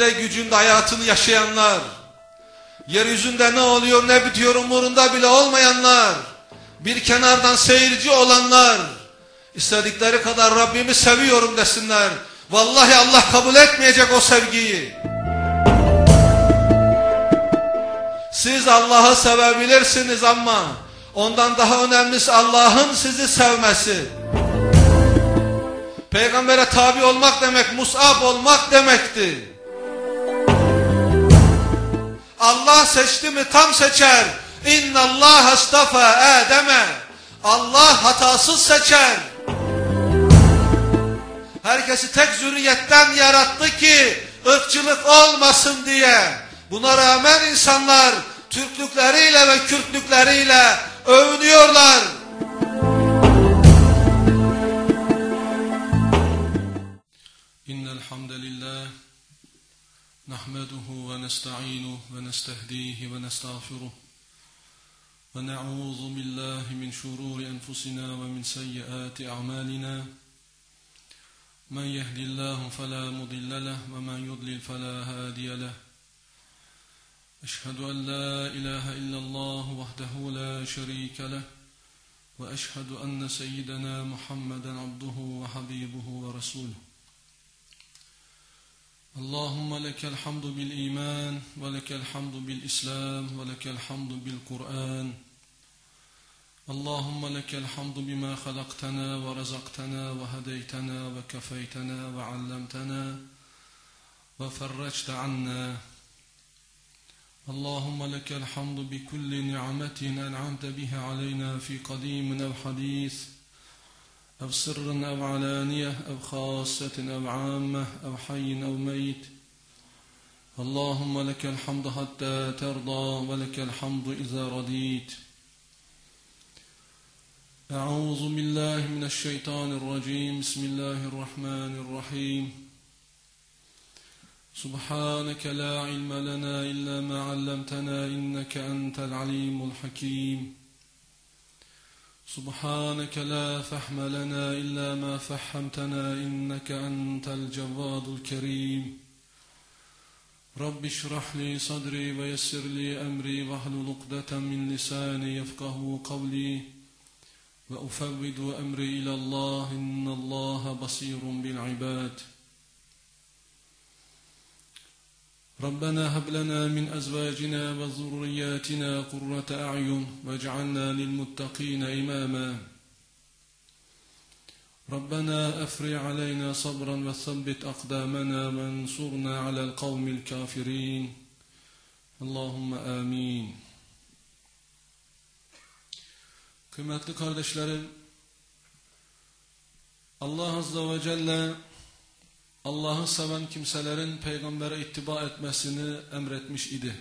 gücünde hayatını yaşayanlar, yeryüzünde ne oluyor ne bitiyor umurunda bile olmayanlar, bir kenardan seyirci olanlar, istedikleri kadar Rabbimi seviyorum desinler. Vallahi Allah kabul etmeyecek o sevgiyi. Siz Allah'ı sevebilirsiniz ama ondan daha önemlisi Allah'ın sizi sevmesi. Peygambere tabi olmak demek Mus'ab olmak demekti. Allah seçti mi tam seçer. İnna Allah astafa Adem'e. Allah hatasız seçer. Herkesi tek zürriyetten yarattı ki ırkçılık olmasın diye. Buna rağmen insanlar Türklükleriyle ve Kürtlükleriyle övünüyorlar. İnnel hamdelillah nahmeduhu ve nestaînuhu ve nestehdihi ve nestağfiruh ve na'ûzu billahi min şurûri enfusina ve min seyyiâti a'mâlina. Men yehdillahu felâ mudille leh ve men yudlil felâ hâdiye leh. Eşhedü en la ilahe illallah vahdehu la şerîke leh ve eşhedü enne seyyidena Muhammeden abduhu ve habibuhu ve resuluhu. Allahümme lekel hamdu bil iman ve lekel hamdu bil islam ve lekel hamdu bil Kur'an. Allahümme lekel hamdu bima halaktana ve razaqtana ve hedeytana ve kefeytana ve allamtana ve ferrecte anna. Allahümme lekel hamdu bi kulli ni'metin en'amte biha aleyna fi kadimin ev hadis, ev sırrın ev alaniyeh, ev khassetin ev ammeh, ev hayyin ev meyt. Allahümme lekel hamdu hatta terda ve lekel hamdu iza radit. Euzu billahi mineşşeytanirracim. Bismillahirrahmanirrahim. Subhaneke la ilme lena illa ma allamtana inneke entel alimul hakim. Subhaneke la fehme lena illa ma fehhamtana inneke entel cevvadul kerim. Rabbi şrah li sadri ve yessir li emri ve hlul ukdeten min lisani yefkahu kavli. Ve ufevvidu emri ilallah innallaha basirun bil ibad. Rabbena hab lana min azvajina ve zurriyatina qurrata a'yun vec'alna lil muttaqina imama. Rabbena afri alayna sabran ve thabbit aqdamana ve ensurna alel kavmil kafirin. Allahümme amin. Kıymetli kardeşlerim, Allah Azze ve Celle Allah'ı seven kimselerin peygambere ittiba etmesini emretmiş idi.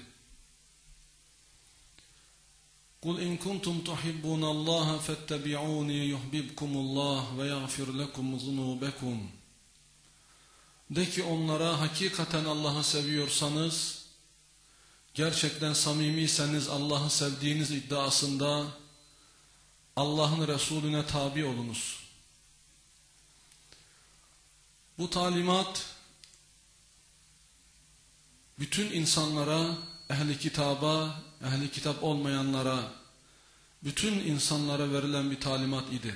Kul in kuntum tuhibbunallaha fettebi'uni yuhbibkumullah ve yaghfir lekum zunubekum. De ki onlara hakikaten Allah'ı seviyorsanız, gerçekten samimiyseniz Allah'ı sevdiğiniz iddiasında Allah'ın Resulüne tabi olunuz. Bu talimat bütün insanlara, ehli kitaba, ehli kitap olmayanlara, bütün insanlara verilen bir talimat idi.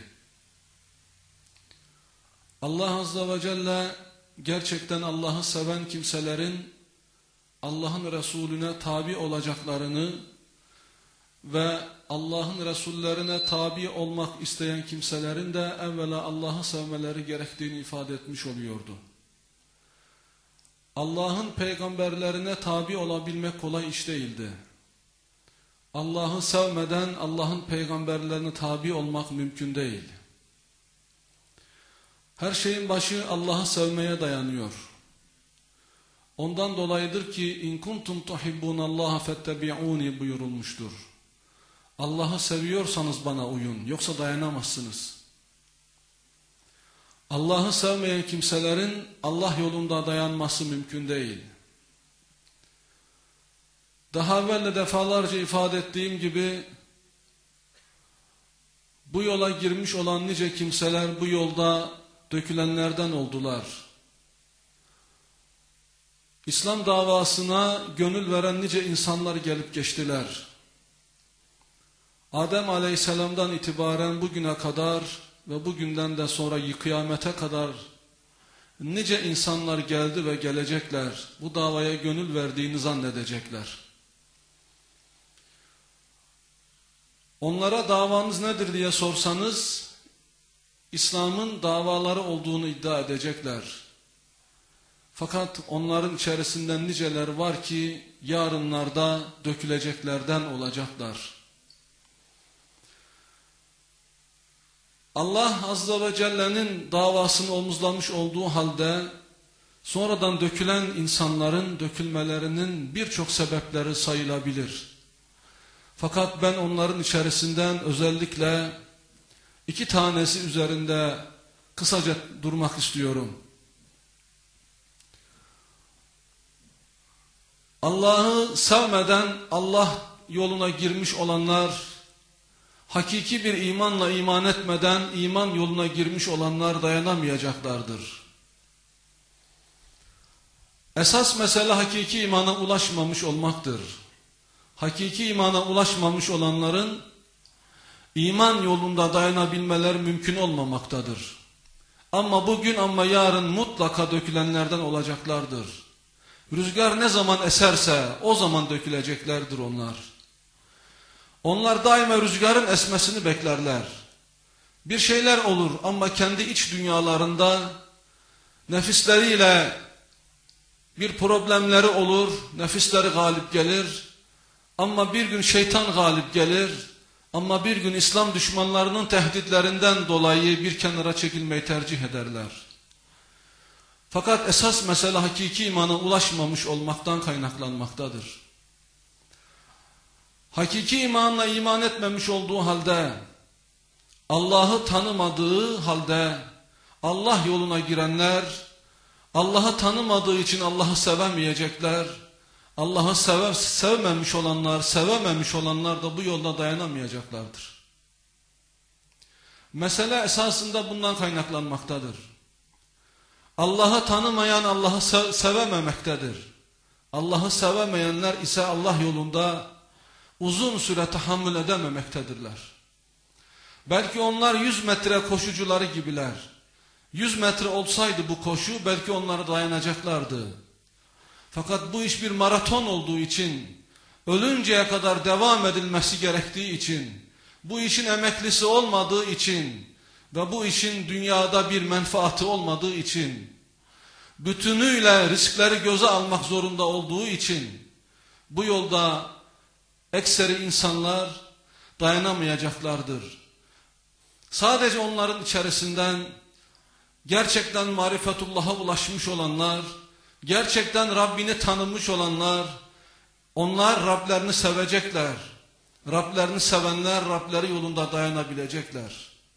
Allah Azze ve Celle gerçekten Allah'ı seven kimselerin Allah'ın Resulüne tabi olacaklarını ve Allah'ın Resullerine tabi olmak isteyen kimselerin de evvela Allah'ı sevmeleri gerektiğini ifade etmiş oluyordu. Allah'ın peygamberlerine tabi olabilmek kolay iş değildi. Allah'ı sevmeden Allah'ın peygamberlerine tabi olmak mümkün değil. Her şeyin başı Allah'ı sevmeye dayanıyor. Ondan dolayıdır ki in kuntum tuhibbunallaha fettebi'uni buyurulmuştur. Allah'ı seviyorsanız bana uyun, yoksa dayanamazsınız. Allah'ı sevmeyen kimselerin Allah yolunda dayanması mümkün değil. Daha evvel de defalarca ifade ettiğim gibi bu yola girmiş olan nice kimseler bu yolda dökülenlerden oldular. İslam davasına gönül veren nice insanlar gelip geçtiler. Adem Aleyhisselam'dan itibaren bugüne kadar ve bugünden de sonra kıyamete kadar nice insanlar geldi ve gelecekler. Bu davaya gönül verdiğini zannedecekler. Onlara davanız nedir diye sorsanız, İslam'ın davaları olduğunu iddia edecekler. Fakat onların içerisinden niceler var ki yarınlarda döküleceklerden olacaklar. Allah Azze ve Celle'nin davasını omuzlamış olduğu halde sonradan dökülen insanların dökülmelerinin birçok sebepleri sayılabilir. Fakat ben onların içerisinden özellikle 2 tanesi üzerinde kısaca durmak istiyorum. Allah'ı sevmeden Allah yoluna girmiş olanlar, hakiki bir imanla iman etmeden iman yoluna girmiş olanlar dayanamayacaklardır. Esas mesele hakiki imana ulaşmamış olmaktır. Hakiki imana ulaşmamış olanların iman yolunda dayanabilmeler mümkün olmamaktadır. Ama bugün ama yarın mutlaka dökülenlerden olacaklardır. Rüzgar ne zaman eserse o zaman döküleceklerdir onlar. Onlar daima rüzgarın esmesini beklerler. Bir şeyler olur ama kendi iç dünyalarında nefisleriyle bir problemleri olur, nefisleri galip gelir. Ama bir gün şeytan galip gelir. Ama bir gün İslam düşmanlarının tehditlerinden dolayı bir kenara çekilmeyi tercih ederler. Fakat esas mesele hakiki imana ulaşmamış olmaktan kaynaklanmaktadır. Hakiki imanla iman etmemiş olduğu halde, Allah'ı tanımadığı halde Allah yoluna girenler, Allah'ı tanımadığı için Allah'ı sevemeyecekler. Allah'ı sevmemiş olanlar, sevememiş olanlar da bu yolda dayanamayacaklardır. Mesele esasında bundan kaynaklanmaktadır. Allah'ı tanımayan Allah'ı sevememektedir. Allah'ı sevemeyenler ise Allah yolunda uzun süre tahammül edememektedirler. Belki onlar 100 metre koşucuları gibiler. 100 metre olsaydı bu koşu belki onlara dayanacaklardı. Fakat bu iş bir maraton olduğu için, ölünceye kadar devam edilmesi gerektiği için, bu işin emeklisi olmadığı için ve bu işin dünyada bir menfaati olmadığı için, bütünüyle riskleri göze almak zorunda olduğu için, bu yolda ekseri insanlar dayanamayacaklardır. Sadece onların içerisinden gerçekten marifetullah'a ulaşmış olanlar, gerçekten Rabbini tanımış olanlar, onlar Rablerini sevecekler. Rablerini sevenler Rableri yolunda dayanabilecekler.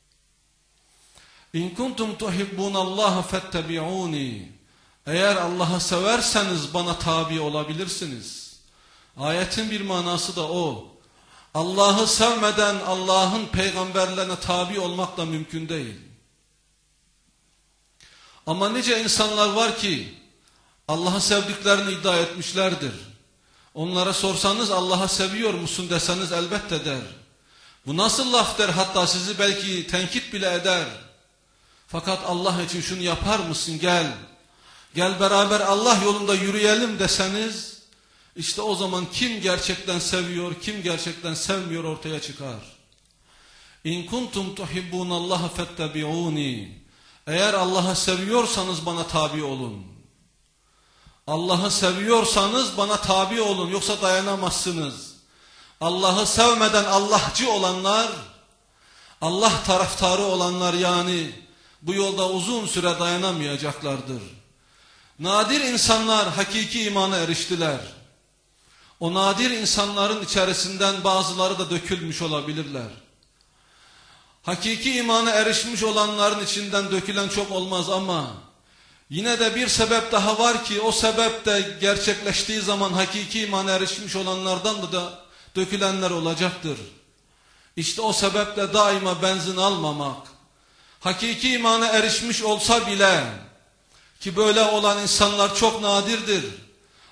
İn kuntum tuhibbunallaha fettebi'uni. Eğer Allah'ı severseniz bana tabi olabilirsiniz. Ayetin bir manası da o. Allah'ı sevmeden Allah'ın peygamberlerine tabi olmak da mümkün değil. Ama nice insanlar var ki Allah'ı sevdiklerini iddia etmişlerdir. Onlara sorsanız Allah'ı seviyor musun deseniz elbette der. Bu nasıl laf der, hatta sizi belki tenkit bile eder. Fakat Allah için şunu yapar mısın, gel. Gel beraber Allah yolunda yürüyelim deseniz, işte o zaman kim gerçekten seviyor, kim gerçekten sevmiyor ortaya çıkar. İn kuntum tuhibbunallaha fettebi'uni. Eğer Allah'ı seviyorsanız bana tabi olun. Allah'ı seviyorsanız bana tabi olun, yoksa dayanamazsınız. Allah'ı sevmeden Allahçı olanlar, Allah taraftarı olanlar yani bu yolda uzun süre dayanamayacaklardır. Nadir insanlar hakiki imana eriştiler. O nadir insanların içerisinden bazıları da dökülmüş olabilirler. Hakiki imana erişmiş olanların içinden dökülen çok olmaz ama yine de bir sebep daha var ki o sebep de gerçekleştiği zaman hakiki imana erişmiş olanlardan da dökülenler olacaktır. İşte o sebeple daima benzin almamak. Hakiki imana erişmiş olsa bile, ki böyle olan insanlar çok nadirdir.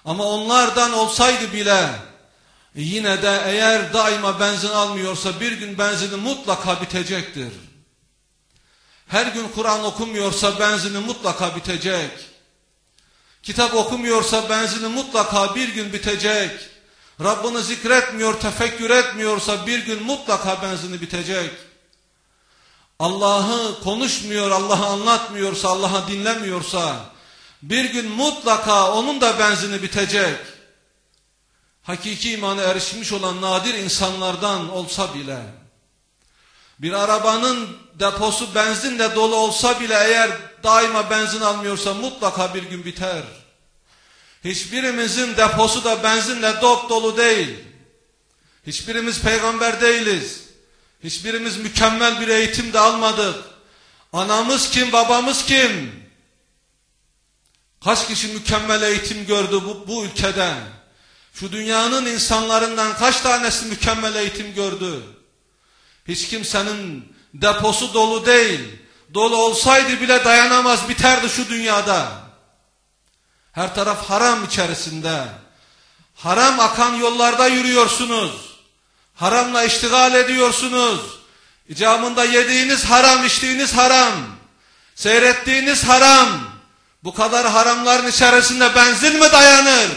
Ama onlardan olsaydı bile yine de eğer daima benzin almıyorsa bir gün benzini mutlaka bitecektir. Her gün Kur'an okumuyorsa benzini mutlaka bitecek. Kitap okumuyorsa benzini mutlaka bir gün bitecek. Rabbini zikretmiyor, tefekkür etmiyorsa bir gün mutlaka benzini bitecek. Allah'ı konuşmuyor, Allah'ı anlatmıyorsa, Allah'ı dinlemiyorsa bir gün mutlaka onun da benzini bitecek. Hakiki imana erişmiş olan nadir insanlardan olsa bile, bir arabanın deposu benzinle dolu olsa bile eğer daima benzin almıyorsa mutlaka bir gün biter. Hiçbirimizin deposu da benzinle dop dolu değil. Hiçbirimiz peygamber değiliz. Hiçbirimiz mükemmel bir eğitim de almadık. Anamız kim, babamız kim? Kaç kişi mükemmel eğitim gördü bu ülkede? Şu dünyanın insanlarından kaç tanesi mükemmel eğitim gördü? Hiç kimsenin deposu dolu değil. Dolu olsaydı bile dayanamaz, biterdi şu dünyada. Her taraf haram içerisinde. Haram akan yollarda yürüyorsunuz. Haramla iştigal ediyorsunuz. İcabında yediğiniz haram, içtiğiniz haram. Seyrettiğiniz haram. Bu kadar haramların içerisinde benzin mi dayanır?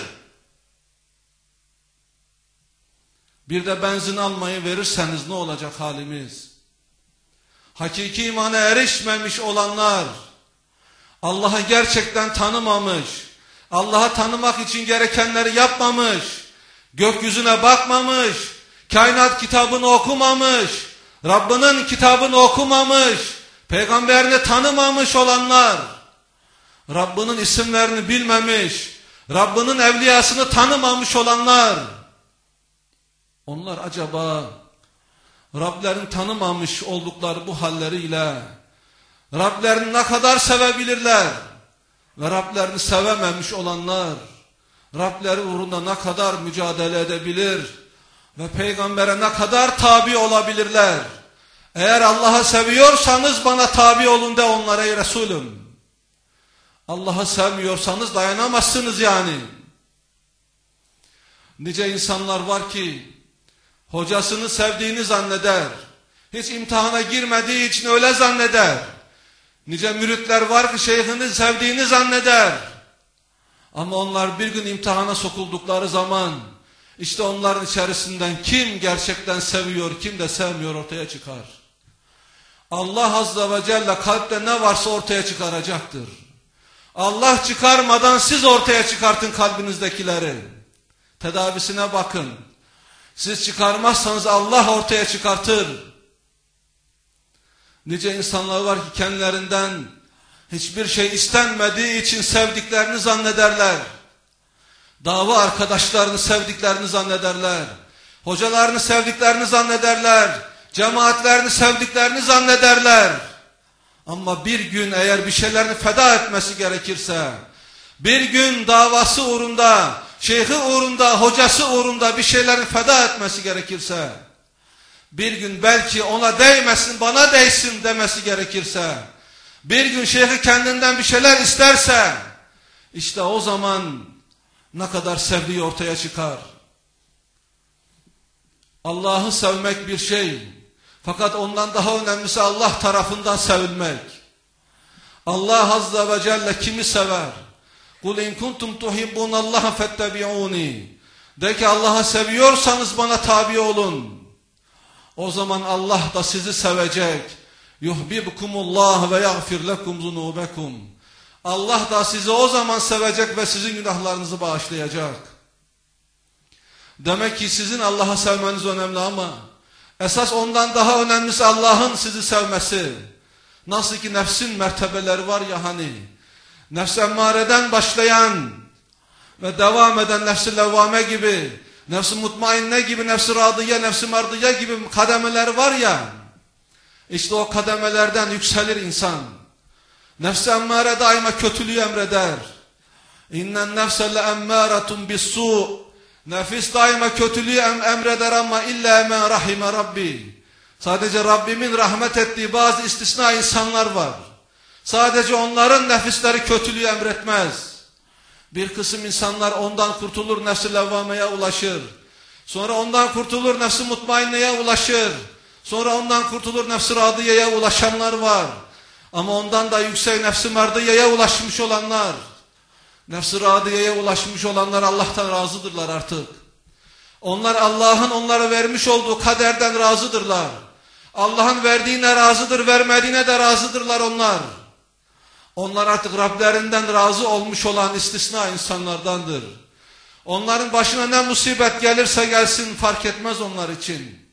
Bir de benzin almayı verirseniz ne olacak halimiz? Hakiki imana erişmemiş olanlar, Allah'ı gerçekten tanımamış, Allah'ı tanımak için gerekenleri yapmamış, gökyüzüne bakmamış, kainat kitabını okumamış, Rabbinin kitabını okumamış, peygamberini tanımamış olanlar, Rabbinin isimlerini bilmemiş, Rabbinin evliyasını tanımamış olanlar, onlar acaba Rablerini tanımamış oldukları bu halleriyle Rablerini ne kadar sevebilirler? Ve Rablerini sevememiş olanlar Rableri uğrunda ne kadar mücadele edebilir? Ve peygambere ne kadar tabi olabilirler? Eğer Allah'ı seviyorsanız bana tabi olun de onlara ey Resulüm. Allah'ı sevmiyorsanız dayanamazsınız yani. Nice insanlar var ki hocasını sevdiğini zanneder. Hiç imtihana girmediği için öyle zanneder. Nice müritler var ki şeyhini sevdiğini zanneder. Ama onlar bir gün imtihana sokuldukları zaman işte onların içerisinden kim gerçekten seviyor, kim de sevmiyor ortaya çıkar. Allah Azze ve Celle kalpte ne varsa ortaya çıkaracaktır. Allah çıkarmadan siz ortaya çıkartın kalbinizdekileri. Tedavisine bakın. Siz çıkarmazsanız Allah ortaya çıkartır. Nice insanlar var ki kendilerinden hiçbir şey istenmediği için sevdiklerini zannederler. Dava arkadaşlarını sevdiklerini zannederler. Hocalarını sevdiklerini zannederler. Cemaatlerini sevdiklerini zannederler. Ama bir gün eğer bir şeylerini feda etmesi gerekirse, bir gün davası uğrunda, şeyhi uğrunda, hocası uğrunda bir şeylerini feda etmesi gerekirse, bir gün belki ona değmesin bana değsin demesi gerekirse, bir gün şeyhi kendinden bir şeyler isterse, işte o zaman ne kadar sevdiği ortaya çıkar. Allah'ı sevmek bir şey, fakat ondan daha önemlisi Allah tarafından sevilmek. Allah Azze ve Celle kimi sever? Kul in kuntum tuhibbunallaha fettebi'uni. De ki Allah'ı seviyorsanız bana tabi olun. O zaman Allah da sizi sevecek. Yuhibbukumullah ve yaghfir lekum zunubekum. Allah da sizi o zaman sevecek ve sizin günahlarınızı bağışlayacak. Demek ki sizin Allah'ı sevmeniz önemli ama esas ondan daha önemlisi Allah'ın sizi sevmesi. Nasıl ki nefsin mertebeleri var ya hani. Nefs-i emmareden başlayan ve devam eden nefs-i levvame gibi, nefs-i mutmainne gibi, nefs-i radiye, nefs-i merdiye gibi kademeler var ya. İşte o kademelerden yükselir insan. Nefs-i emmare daima kötülüğü emreder. İnnen nefse le emmâretun bis-sû. Nefis daima kötülüğü emreder ama illa men rahime Rabbi. Sadece Rabbimin rahmet ettiği bazı istisna insanlar var. Sadece onların nefisleri kötülüğü emretmez. Bir kısım insanlar ondan kurtulur, nefs-i levvameye ulaşır. Sonra ondan kurtulur, nefs-i mutmainneye ulaşır. Sonra ondan kurtulur, nefs-i radiyeye ulaşanlar var. Ama ondan da yüksek nefs-i merdiyeye ulaşmış olanlar, nefs-i radiyeye ulaşmış olanlar Allah'tan razıdırlar artık. Onlar Allah'ın onlara vermiş olduğu kaderden razıdırlar. Allah'ın verdiğine razıdır, vermediğine de razıdırlar onlar. Onlar artık Rablerinden razı olmuş olan istisna insanlardandır. Onların başına ne musibet gelirse gelsin fark etmez onlar için.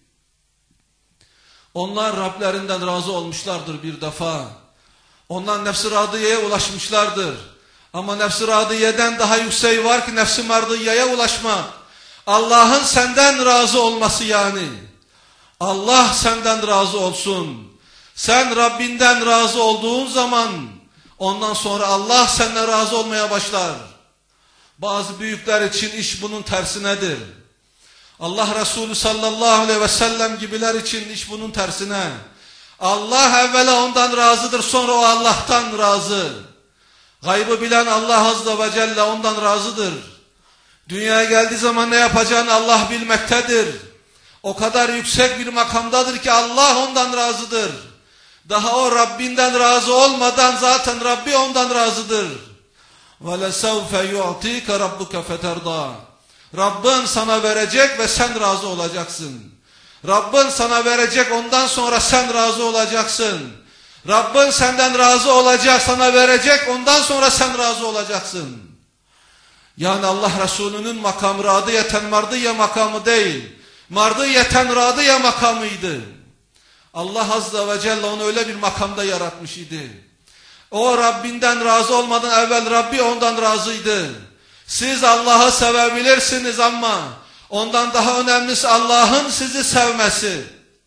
Onlar Rablerinden razı olmuşlardır bir defa. Onlar nefs-i radiyeye ulaşmışlardır. Ama nefs-i radiyeden daha yükseği var ki nefs-i merdiyeye ulaşmak. Allah'ın senden razı olması yani. Allah senden razı olsun. Sen Rabbinden razı olduğun zaman ondan sonra Allah senden razı olmaya başlar. Bazı büyükler için iş bunun tersinedir. Allah Resulü sallallahu aleyhi ve sellem gibiler için iş bunun tersine. Allah evvela ondan razıdır, sonra o Allah'tan razı. Gaybı bilen Allah azze ve celle ondan razıdır. Dünyaya geldiği zaman ne yapacağını Allah bilmektedir. O kadar yüksek bir makamdadır ki Allah ondan razıdır. Daha o Rabbinden razı olmadan zaten Rabbi ondan razıdır. وَلَسَوْفَ يُعْتِيكَ رَبُّكَ فَتَرْضَى Rabbin sana verecek ve sen razı olacaksın. Rabbin sana verecek, ondan sonra sen razı olacaksın. Rabbin senden razı olacak, sana verecek, ondan sonra sen razı olacaksın. Yani Allah Resulü'nün makamı radiyeten mardiye makamı değil, mardiyeten radiye makamıydı. Allah Azze ve Celle onu öyle bir makamda yaratmış idi. O Rabbinden razı olmadan evvel Rabbi ondan razıydı. Siz Allah'ı sevebilirsiniz ama ondan daha önemlisi Allah'ın sizi sevmesi.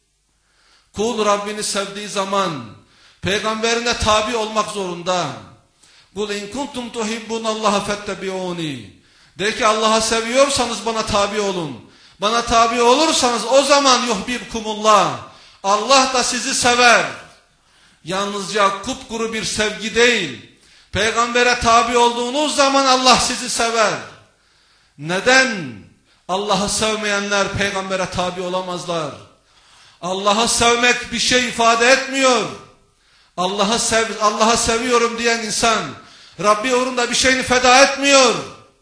Kul Rabbini sevdiği zaman peygamberine tabi olmak zorunda. Kul in kuntum tuhibbunallaha fettebi'uni. De ki Allah'ı seviyorsanız bana tabi olun. Bana tabi olursanız o zaman yuhbibkumullah. Allah da sizi sever. Yalnızca kupkuru bir sevgi değil. Peygambere tabi olduğunuz zaman Allah sizi sever. Neden? Allah'ı sevmeyenler peygambere tabi olamazlar. Allah'ı sevmek bir şey ifade etmiyor. Allah'ı seviyorum diyen insan Rabbi uğrunda bir şeyini feda etmiyor.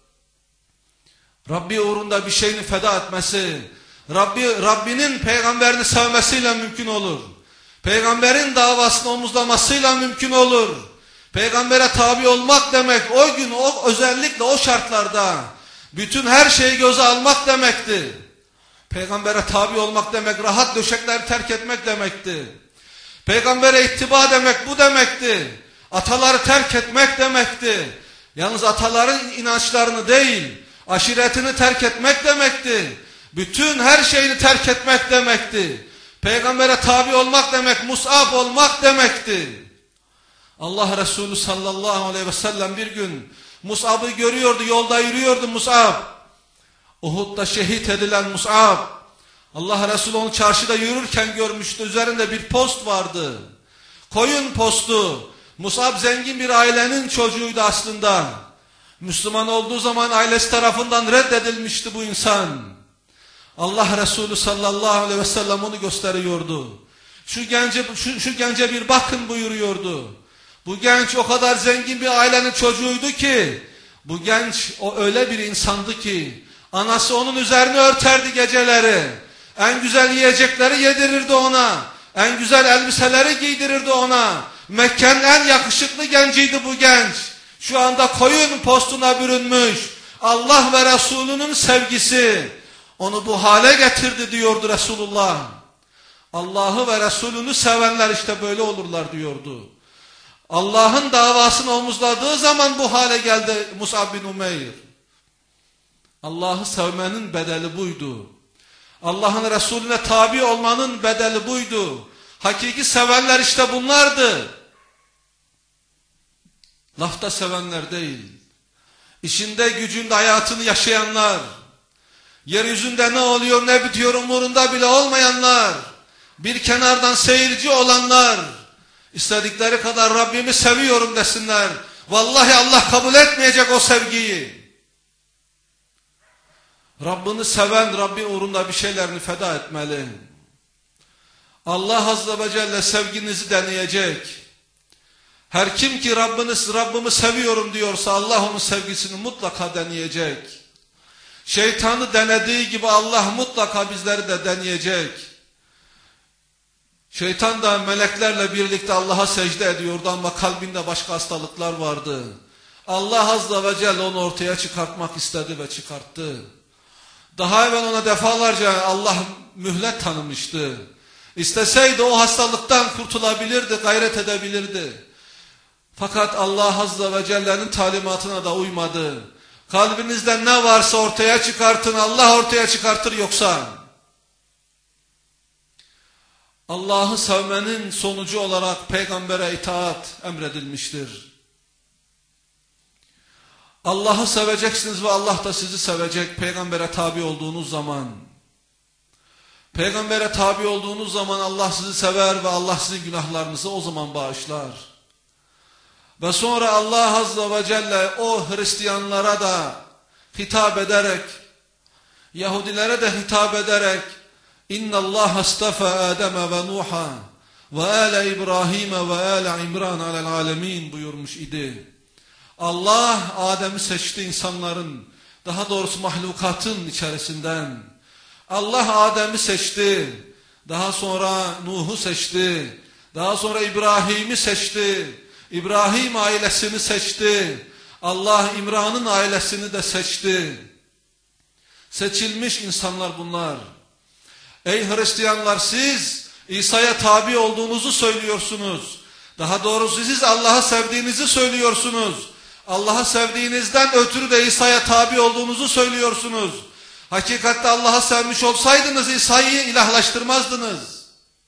Rabbi uğrunda bir şeyini feda etmesi, Rabbinin peygamberini sevmesiyle mümkün olur. Peygamberin davasını omuzlamasıyla mümkün olur. Peygambere tabi olmak demek o gün özellikle o şartlarda bütün her şeyi göze almak demekti. Peygambere tabi olmak demek rahat döşekleri terk etmek demekti. Peygambere ittiba demek bu demekti. Ataları terk etmek demekti. Yalnız ataların inançlarını değil, aşiretini terk etmek demekti. Bütün her şeyini terk etmek demekti. Peygambere tabi olmak demek Mus'ab olmak demekti. Allah Resulü sallallahu aleyhi ve sellem bir gün Mus'ab'ı görüyordu, yolda yürüyordu Mus'ab. Uhud'da şehit edilen Mus'ab. Allah Resulü onu çarşıda yürürken görmüştü. Üzerinde bir post vardı. Koyun postu. Mus'ab zengin bir ailenin çocuğuydu aslında. Müslüman olduğu zaman ailesi tarafından reddedilmişti bu insan. Allah Resulü sallallahu aleyhi ve sellem onu gösteriyordu. Şu gence bir bakın buyuruyordu. Bu genç o kadar zengin bir ailenin çocuğuydu ki, bu genç o öyle bir insandı ki, anası onun üzerine örterdi geceleri. En güzel yiyecekleri yedirirdi ona. En güzel elbiseleri giydirirdi ona. Mekke'nin en yakışıklı genciydi bu genç. Şu anda koyun postuna bürünmüş. Allah ve Resulünün sevgisi onu bu hale getirdi diyordu Resulullah. Allah'ı ve Resulünü sevenler işte böyle olurlar diyordu. Allah'ın davasını omuzladığı zaman bu hale geldi Mus'ab bin Umeyr. Allah'ı sevmenin bedeli buydu. Allah'ın Resulüne tabi olmanın bedeli buydu. Hakiki sevenler işte bunlardı. Lafta sevenler değil. İşinde gücünde hayatını yaşayanlar. Yeryüzünde ne oluyor ne bitiyor umurunda bile olmayanlar. Bir kenardan seyirci olanlar. İstedikleri kadar Rabbimi seviyorum desinler. Vallahi Allah kabul etmeyecek o sevgiyi. Rabbini seven Rabbi uğrunda bir şeylerini feda etmeli. Allah Azze ve Celle sevginizi deneyecek. Her kim ki Rabbimi seviyorum diyorsa Allah onun sevgisini mutlaka deneyecek. Şeytanı denediği gibi Allah mutlaka bizleri de deneyecek. Şeytan da meleklerle birlikte Allah'a secde ediyordu ama kalbinde başka hastalıklar vardı. Allah Azze ve Celle onu ortaya çıkartmak istedi ve çıkarttı. Daha evvel ona defalarca Allah mühlet tanımıştı. İsteseydi o hastalıktan kurtulabilirdi, gayret edebilirdi. Fakat Allah Azze ve Celle'nin talimatına da uymadı. Kalbinizde ne varsa ortaya çıkartın, Allah ortaya çıkartır yoksa. Allah'ı sevmenin sonucu olarak peygambere itaat emredilmiştir. Allah'ı seveceksiniz ve Allah da sizi sevecek peygambere tabi olduğunuz zaman. Peygambere tabi olduğunuz zaman Allah sizi sever ve Allah sizin günahlarınızı o zaman bağışlar. Ve sonra Allah Azze ve Celle o Hristiyanlara da hitap ederek, Yahudilere de hitap ederek İnna Allah astafa Adem ve Nuh'a ve ale İbrahim ve ale İmran alel alemin buyurmuş idi. Allah Adem'i seçti insanların, daha doğrusu mahlukatın içerisinden. Allah Adem'i seçti, daha sonra Nuh'u seçti, daha sonra İbrahim'i seçti, İbrahim ailesini seçti, Allah İmran'ın ailesini de seçti. Seçilmiş insanlar bunlar. Ey Hristiyanlar, siz İsa'ya tabi olduğunuzu söylüyorsunuz. Daha doğrusu siz Allah'ı sevdiğinizi söylüyorsunuz. Allah'ı sevdiğinizden ötürü de İsa'ya tabi olduğunuzu söylüyorsunuz. Hakikatte Allah'ı sevmiş olsaydınız İsa'yı ilahlaştırmazdınız.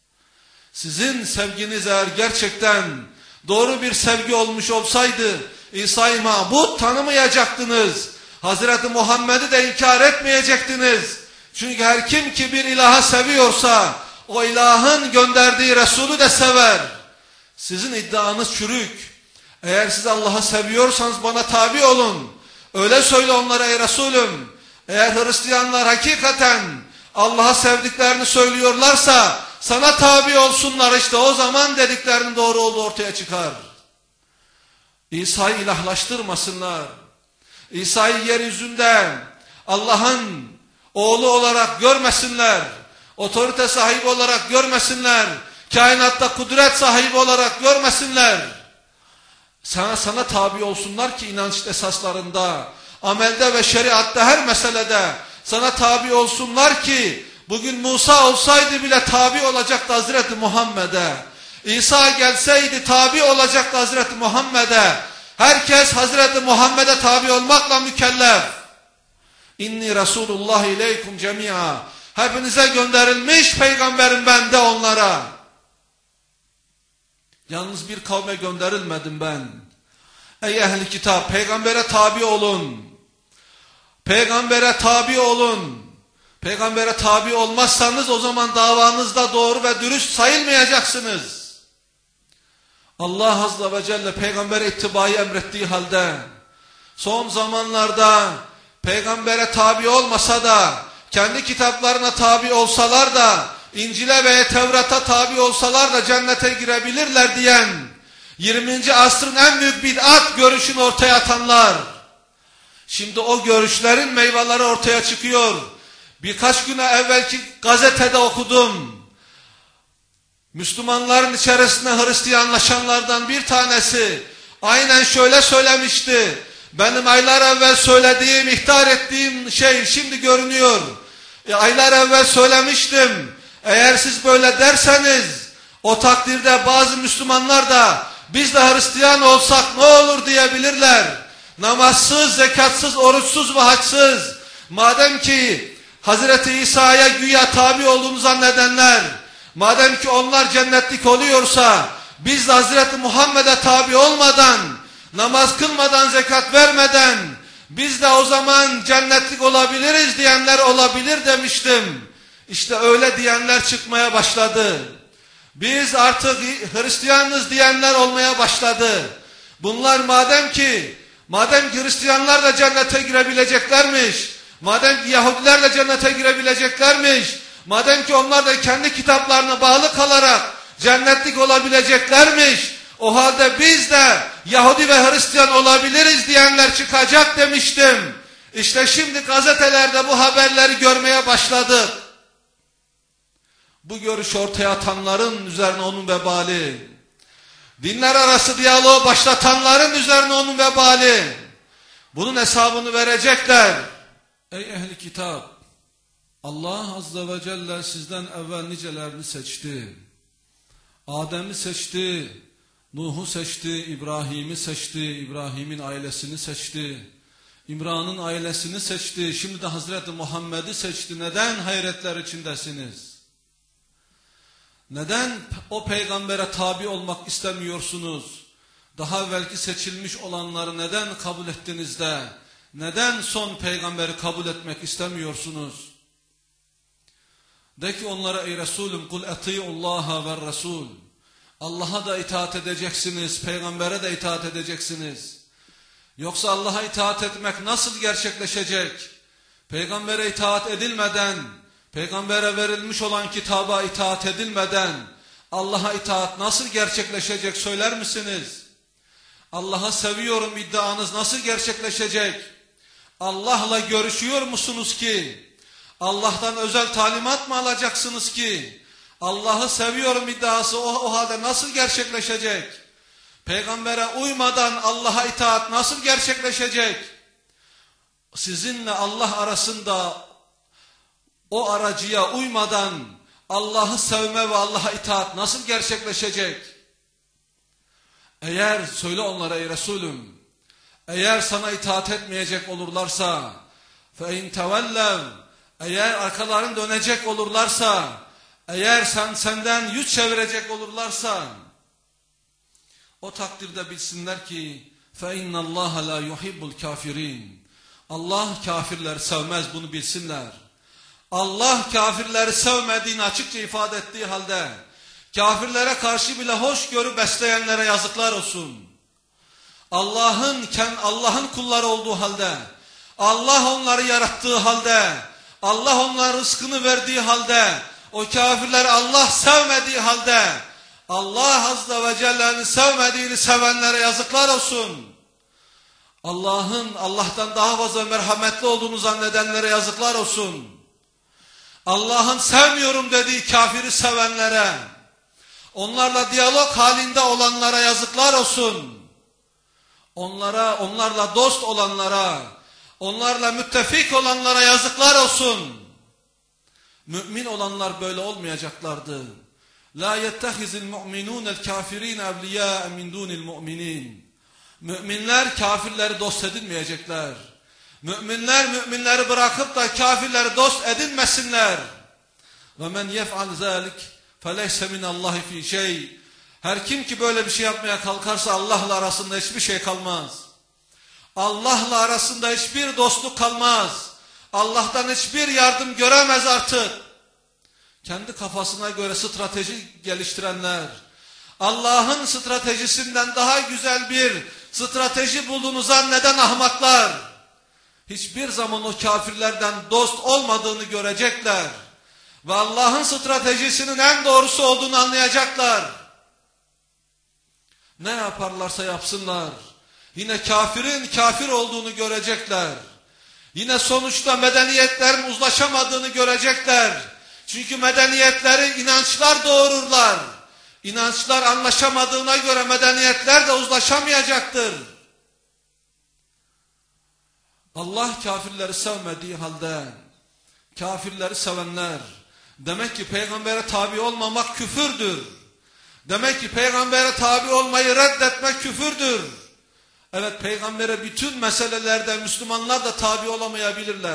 Sizin sevginiz eğer gerçekten doğru bir sevgi olmuş olsaydı İsa'yı mabut tanımayacaktınız. Hazreti Muhammed'i de inkar etmeyecektiniz. Çünkü her kim ki bir ilaha seviyorsa o ilahın gönderdiği Resulü de sever. Sizin iddianız çürük. Eğer siz Allah'ı seviyorsanız bana tabi olun. Öyle söyle onlara ey Resulüm. Eğer Hristiyanlar hakikaten Allah'ı sevdiklerini söylüyorlarsa sana tabi olsunlar, işte o zaman dediklerinin doğru olduğu ortaya çıkar. İsa'yı ilahlaştırmasınlar. İsa'yı yeryüzünde Allah'ın oğlu olarak görmesinler. Otorite sahibi olarak görmesinler. Kainatta kudret sahibi olarak görmesinler. Sana tabi olsunlar ki inanç esaslarında, amelde ve şeriatta her meselede sana tabi olsunlar ki bugün Musa olsaydı bile tabi olacaktı Hazreti Muhammed'e. İsa gelseydi tabi olacaktı Hazreti Muhammed'e. Herkes Hazreti Muhammed'e tabi olmakla mükellef. İnni Resulullah ileykum cemi'a. Hepinize gönderilmiş peygamberim ben de onlara. Yalnız bir kavme gönderilmedim ben. Ey ehli kitap, peygambere tabi olun. Peygambere tabi olun. Peygambere tabi olmazsanız o zaman davanızda doğru ve dürüst sayılmayacaksınız. Allah Azze ve Celle peygambere ittibayı emrettiği halde son zamanlarda peygambere tabi olmasa da kendi kitaplarına tabi olsalar da İncil'e ve Tevrat'a tabi olsalar da cennete girebilirler diyen 20. asrın en büyük bid'at görüşünü ortaya atanlar. Şimdi o görüşlerin meyveleri ortaya çıkıyor. Birkaç güne evvelki gazetede okudum. Müslümanların içerisinde Hristiyanlaşanlardan bir tanesi aynen şöyle söylemişti. Benim aylar evvel söylediğim, ihtar ettiğim şey şimdi görünüyor. Aylar evvel söylemiştim. Eğer siz böyle derseniz o takdirde bazı Müslümanlar da biz de Hristiyan olsak ne olur diyebilirler. Namazsız, zekatsız, oruçsuz ve haçsız. Madem ki Hazreti İsa'ya güya tabi olduğunu zannedenler, madem ki onlar cennetlik oluyorsa biz de Hazreti Muhammed'e tabi olmadan, namaz kılmadan, zekat vermeden biz de o zaman cennetlik olabiliriz diyenler olabilir demiştim. İşte öyle diyenler çıkmaya başladı. Biz artık Hristiyanız diyenler olmaya başladı. Bunlar madem ki Hristiyanlar da cennete girebileceklermiş, madem ki Yahudiler de cennete girebileceklermiş, madem ki onlar da kendi kitaplarına bağlı kalarak cennetlik olabileceklermiş, o halde biz de Yahudi ve Hristiyan olabiliriz diyenler çıkacak demiştim. İşte şimdi gazetelerde bu haberleri görmeye başladık. Bu görüşü ortaya atanların üzerine onun vebali, dinler arası diyaloğu başlatanların üzerine onun vebali. Bunun hesabını verecekler. Ey ehli kitap! Allah Azze ve Celle sizden evvel nicelerini seçti. Adem'i seçti, Nuh'u seçti, İbrahim'i seçti, İbrahim'in ailesini seçti, İmran'ın ailesini seçti, şimdi de Hazreti Muhammed'i seçti. Neden hayretler içindesiniz? Neden o peygambere tabi olmak istemiyorsunuz? Daha evvelki seçilmiş olanları neden kabul ettiniz de, neden son peygamberi kabul etmek istemiyorsunuz? De ki onlara ey Resulüm, kul eti'ullaha ve Resul. Allah'a da itaat edeceksiniz, peygambere de itaat edeceksiniz. Yoksa Allah'a itaat etmek nasıl gerçekleşecek? Peygambere itaat edilmeden, peygambere verilmiş olan kitaba itaat edilmeden Allah'a itaat nasıl gerçekleşecek söyler misiniz? Allah'ı seviyorum iddianız nasıl gerçekleşecek? Allah'la görüşüyor musunuz ki? Allah'tan özel talimat mı alacaksınız ki? Allah'ı seviyorum iddiası o halde nasıl gerçekleşecek? Peygambere uymadan Allah'a itaat nasıl gerçekleşecek? Sizinle Allah arasında o aracıya uymadan Allah'ı sevme ve Allah'a itaat nasıl gerçekleşecek? Eğer söyle onlara ey Resulüm, eğer sana itaat etmeyecek olurlarsa, فَاِنْ تَوَلَّوْا eğer arkalarını dönecek olurlarsa, eğer senden yüz çevirecek olurlarsa, o takdirde bilsinler ki فَاِنَّ اللّٰهَ لَا يُحِبُّ الْكَافِرِينَ Allah kafirleri sevmez, bunu bilsinler. Allah kafirleri sevmediğini açıkça ifade ettiği halde, kafirlere karşı bile hoşgörü besleyenlere yazıklar olsun. Allah'ın kulları olduğu halde, Allah onları yarattığı halde, Allah onlara rızkını verdiği halde, o kafirleri Allah sevmediği halde, Allah Azze ve Celle'nin sevmediğini sevenlere yazıklar olsun. Allah'tan daha fazla merhametli olduğunu zannedenlere yazıklar olsun. Allah'ın sevmiyorum dediği kafiri sevenlere, onlarla diyalog halinde olanlara yazıklar olsun. Onlarla dost olanlara, onlarla müttefik olanlara yazıklar olsun. Mümin olanlar böyle olmayacaklardı. La yettehizil mu'minûnel kafirîne evliyâe min dûnil mu'minîn. Müminler kafirleri dost edinmeyecekler. Müminler müminleri bırakıp da kafirleri dost edinmesinler. Ve men yef'al zâlik feleyse minallâhi fî şey. Her kim ki böyle bir şey yapmaya kalkarsa Allah'la arasında hiçbir şey kalmaz. Allah'la arasında hiçbir dostluk kalmaz. Allah'tan hiçbir yardım göremez artık. Kendi kafasına göre strateji geliştirenler, Allah'ın stratejisinden daha güzel bir strateji bulduğunu zanneden ahmaklar, hiçbir zaman o kafirlerden dost olmadığını görecekler ve Allah'ın stratejisinin en doğrusu olduğunu anlayacaklar. Ne yaparlarsa yapsınlar, yine kafirin kafir olduğunu görecekler. Yine sonuçta medeniyetlerin uzlaşamadığını görecekler. Çünkü medeniyetleri inançlar doğururlar. İnançlar anlaşamadığına göre medeniyetler de uzlaşamayacaktır. Allah kafirleri sevmediği halde kafirleri sevenler, demek ki peygambere tabi olmamak küfürdür. Demek ki peygambere tabi olmayı reddetmek küfürdür. Evet, peygambere bütün meselelerde Müslümanlar da tabi olamayabilirler.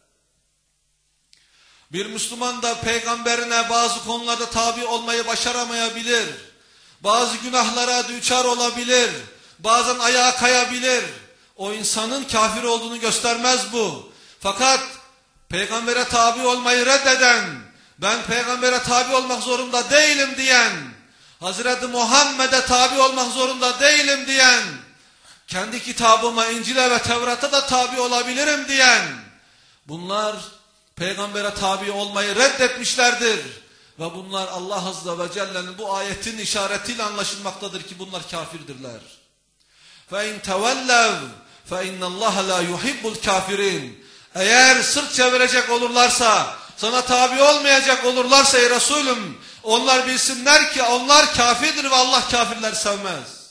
Bir Müslüman da peygamberine bazı konularda tabi olmayı başaramayabilir. Bazı günahlara düçar olabilir. Bazen ayağa kayabilir. O insanın kafir olduğunu göstermez bu. Fakat peygambere tabi olmayı reddeden, ben peygambere tabi olmak zorunda değilim diyen, Hazreti Muhammed'e tabi olmak zorunda değilim diyen, kendi kitabıma, İncil'e ve Tevrat'a da tabi olabilirim diyen, bunlar peygambere tabi olmayı reddetmişlerdir. Ve bunlar Allah Azze ve Celle'nin bu ayetin işaretiyle anlaşılmaktadır ki bunlar kafirdirler. فَاِنْ تَوَلَّوْا فَاِنَّ اللّٰهَ لَا يُحِبُّ الْكَافِرِينَ. Eğer sırt çevirecek olurlarsa, sana tabi olmayacak olurlarsa ey Resulüm, onlar bilsinler ki onlar kafirdir ve Allah kafirler sevmez.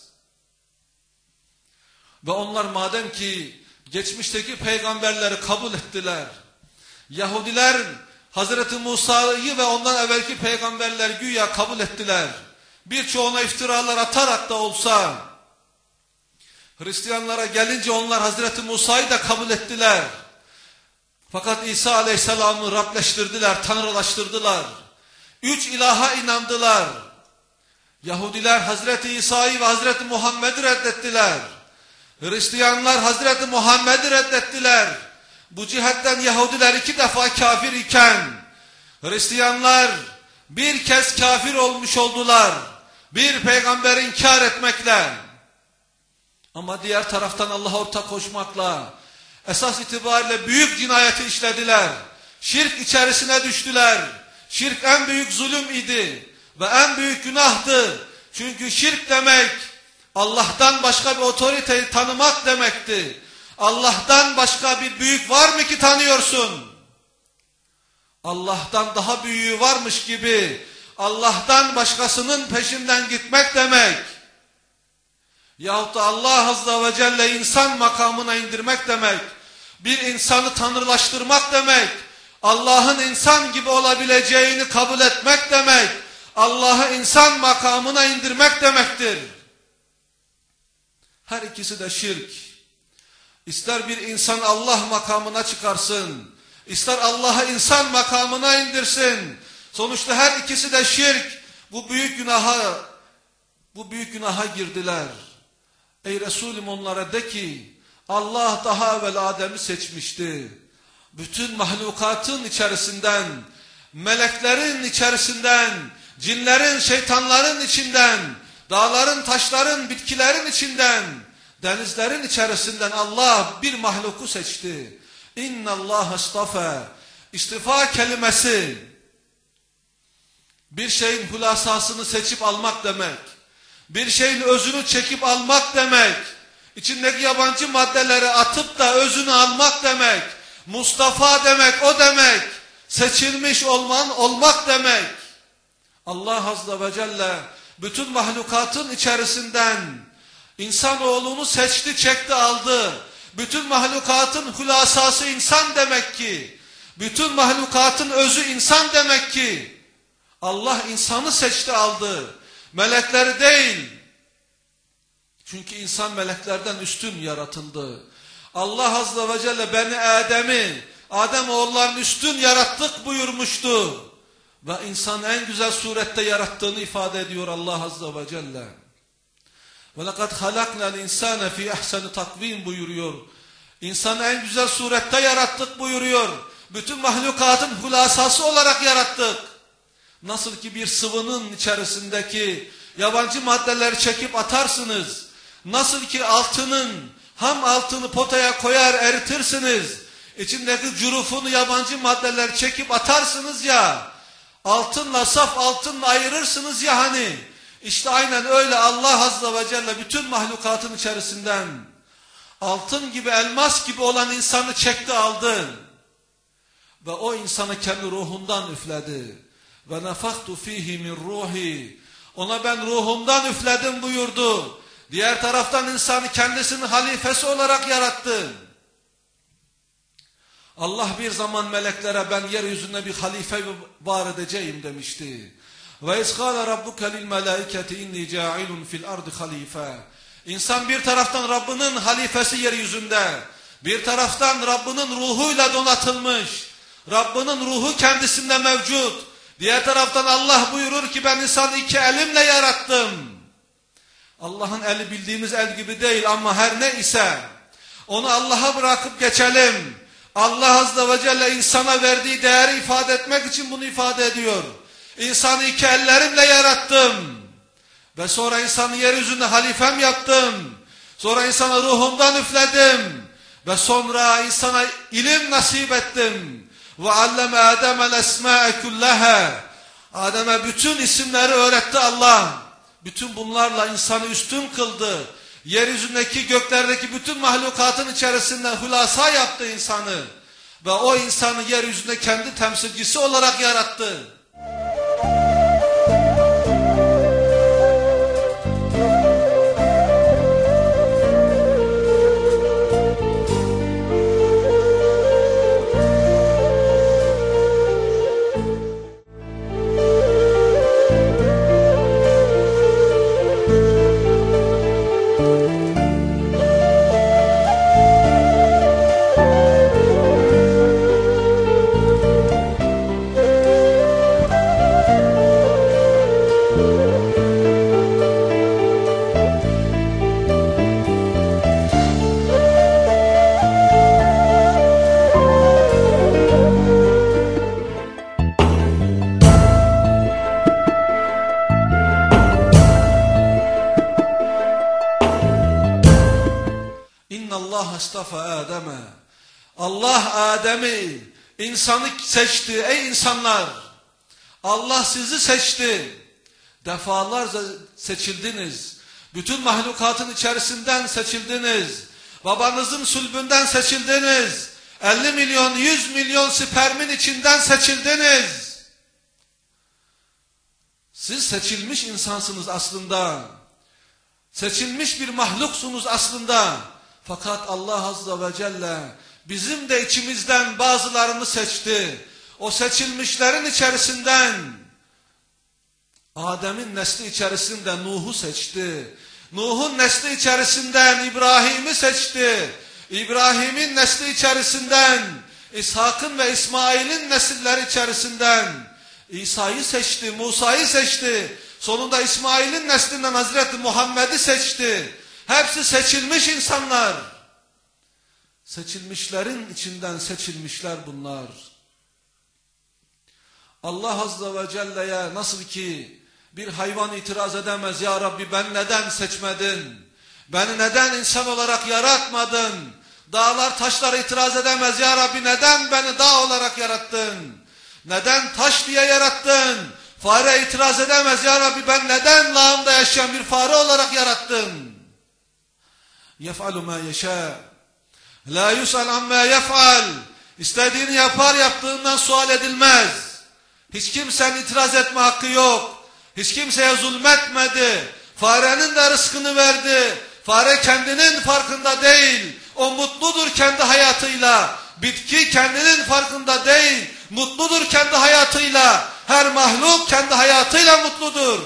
Ve onlar madem ki geçmişteki peygamberleri kabul ettiler, Yahudiler Hazreti Musa'yı ve ondan evvelki peygamberler güya kabul ettiler. Birçoğuna iftiralar atarak da olsa, Hristiyanlara gelince onlar Hazreti Musa'yı da kabul ettiler. Fakat İsa Aleyhisselam'ı Rableştirdiler, tanrılaştırdılar. 3 ilaha inandılar. Yahudiler Hazreti İsa'yı ve Hazreti Muhammed'i reddettiler. Hristiyanlar Hazreti Muhammed'i reddettiler. Bu cihetten Yahudiler 2 defa kafir iken, Hristiyanlar bir kez kafir olmuş oldular. Bir peygamberi inkar etmekle. Ama diğer taraftan Allah'a ortak koşmakla, esas itibariyle büyük cinayeti işlediler. Şirk içerisine düştüler. Şirk en büyük zulüm idi ve en büyük günahtı. Çünkü şirk demek Allah'tan başka bir otoriteyi tanımak demekti. Allah'tan başka bir büyük var mı ki tanıyorsun? Allah'tan daha büyüğü varmış gibi Allah'tan başkasının peşinden gitmek demek. Yahut da Allah Azze ve Celle insan makamına indirmek demek. Bir insanı tanrılaştırmak demek. Allah'ın insan gibi olabileceğini kabul etmek demek. Allah'ı insan makamına indirmek demektir. Her ikisi de şirk. İster bir insan Allah makamına çıkarsın, ister Allah'ı insan makamına indirsin. Sonuçta her ikisi de şirk. Bu büyük günaha girdiler. Ey Resulüm onlara de ki, Allah daha evvel Adem'i seçmişti. Bütün mahlukatın içerisinden, meleklerin içerisinden, cinlerin, şeytanların içinden, dağların, taşların, bitkilerin içinden, denizlerin içerisinden Allah bir mahluku seçti. İnna Allah istafa. İstifa kelimesi bir şeyin hulasasını seçip almak demek. Bir şeyin özünü çekip almak demek. İçindeki yabancı maddeleri atıp da özünü almak demek. Mustafa demek o demek. Seçilmiş olmak demek. Allah Azze ve Celle bütün mahlukatın içerisinden insanoğlunu seçti, çekti, aldı. Bütün mahlukatın hulasası insan demek ki. Bütün mahlukatın özü insan demek ki. Allah insanı seçti, aldı. Melekleri değil. Çünkü insan meleklerden üstün yaratıldı. Allah Azze ve Celle Beni Adem oğullarını üstün yarattık buyurmuştu. Ve insanı en güzel surette yarattığını ifade ediyor Allah Azze ve Celle. وَلَقَدْ خَلَقْنَا الْاِنْسَانَ فِي اَحْسَنِ takvim buyuruyor. İnsanı en güzel surette yarattık buyuruyor. Bütün mahlukatın hulasası olarak yarattık. Nasıl ki bir sıvının içerisindeki yabancı maddeleri çekip atarsınız. Nasıl ki ham altını potaya koyar eritirsiniz. İçindeki cürufunu yabancı maddeler çekip atarsınız ya. Altınla saf altınla ayırırsınız ya hani. İşte aynen öyle Allah Azze ve Celle bütün mahlukatın içerisinden altın gibi, elmas gibi olan insanı çekti, aldı. Ve o insanı kendi ruhundan üfledi. Ve nefaktu fihi min ruhi. Ona ben ruhumdan üfledim buyurdu. Diğer taraftan insanı kendisinin halifesi olarak yarattı. Allah bir zaman meleklere ben yeryüzünde bir halife var edeceğim demişti. Ve izgâle rabbuke lil melâiketi inni câilun fil ardı halife. İnsan bir taraftan Rabbinin halifesi yeryüzünde, bir taraftan Rabbinin ruhuyla donatılmış, Rabbinin ruhu kendisinde mevcut. Diğer taraftan Allah buyurur ki ben insanı 2 elimle yarattım. Allah'ın eli bildiğimiz el gibi değil ama her ne ise onu Allah'a bırakıp geçelim. Allah Azze ve Celle insana verdiği değeri ifade etmek için bunu ifade ediyor. İnsanı 2 ellerimle yarattım. Ve sonra insanı yeryüzünde halifem yaptım. Sonra insana ruhumdan üfledim. Ve sonra insana ilim nasip ettim. Ve alleme Adem'el esma'e kulleha. Adem'e bütün isimleri öğretti Allah. Bütün bunlarla insanı üstün kıldı. Yeryüzündeki, göklerdeki bütün mahlukatın içerisinden hülasa yaptı insanı. Ve o insanı yeryüzünde kendi temsilcisi olarak yarattı. Allah Adem'i, insanı seçti ey insanlar. Allah sizi seçti. Defalarca seçildiniz. Bütün mahlukatın içerisinden seçildiniz. Babanızın sülbünden seçildiniz. 50 milyon, 100 milyon spermin içinden seçildiniz. Siz seçilmiş insansınız aslında. Seçilmiş bir mahluksunuz aslında. Fakat Allah Azze ve Celle bizim de içimizden bazılarını seçti. O seçilmişlerin içerisinden Adem'in nesli içerisinde Nuh'u seçti. Nuh'un nesli içerisinden İbrahim'i seçti. İbrahim'in nesli içerisinden İshak'ın ve İsmail'in nesilleri içerisinden İsa'yı seçti, Musa'yı seçti. Sonunda İsmail'in neslinden Hazreti Muhammed'i seçti. Hepsi seçilmiş insanlar. Seçilmişlerin içinden seçilmişler bunlar. Allah Azze ve Celle'ye nasıl ki bir hayvan itiraz edemez. Ya Rabbi ben neden seçmedin? Beni neden insan olarak yaratmadın? Dağlar taşlar itiraz edemez. Ya Rabbi neden beni dağ olarak yarattın? Neden taş diye yarattın? Fare itiraz edemez. Ya Rabbi ben neden lağımda yaşayan bir fare olarak yarattın? Yef'alu ma yeşâ. La yus'al amma yef'al. İstediğini yapar, yaptığından sual edilmez. Hiç kimsenin itiraz etme hakkı yok. Hiç kimseye zulmetmedi. Farenin de rızkını verdi. Fare kendinin farkında değil. O mutludur kendi hayatıyla. Bitki kendinin farkında değil. Mutludur kendi hayatıyla. Her mahluk kendi hayatıyla mutludur.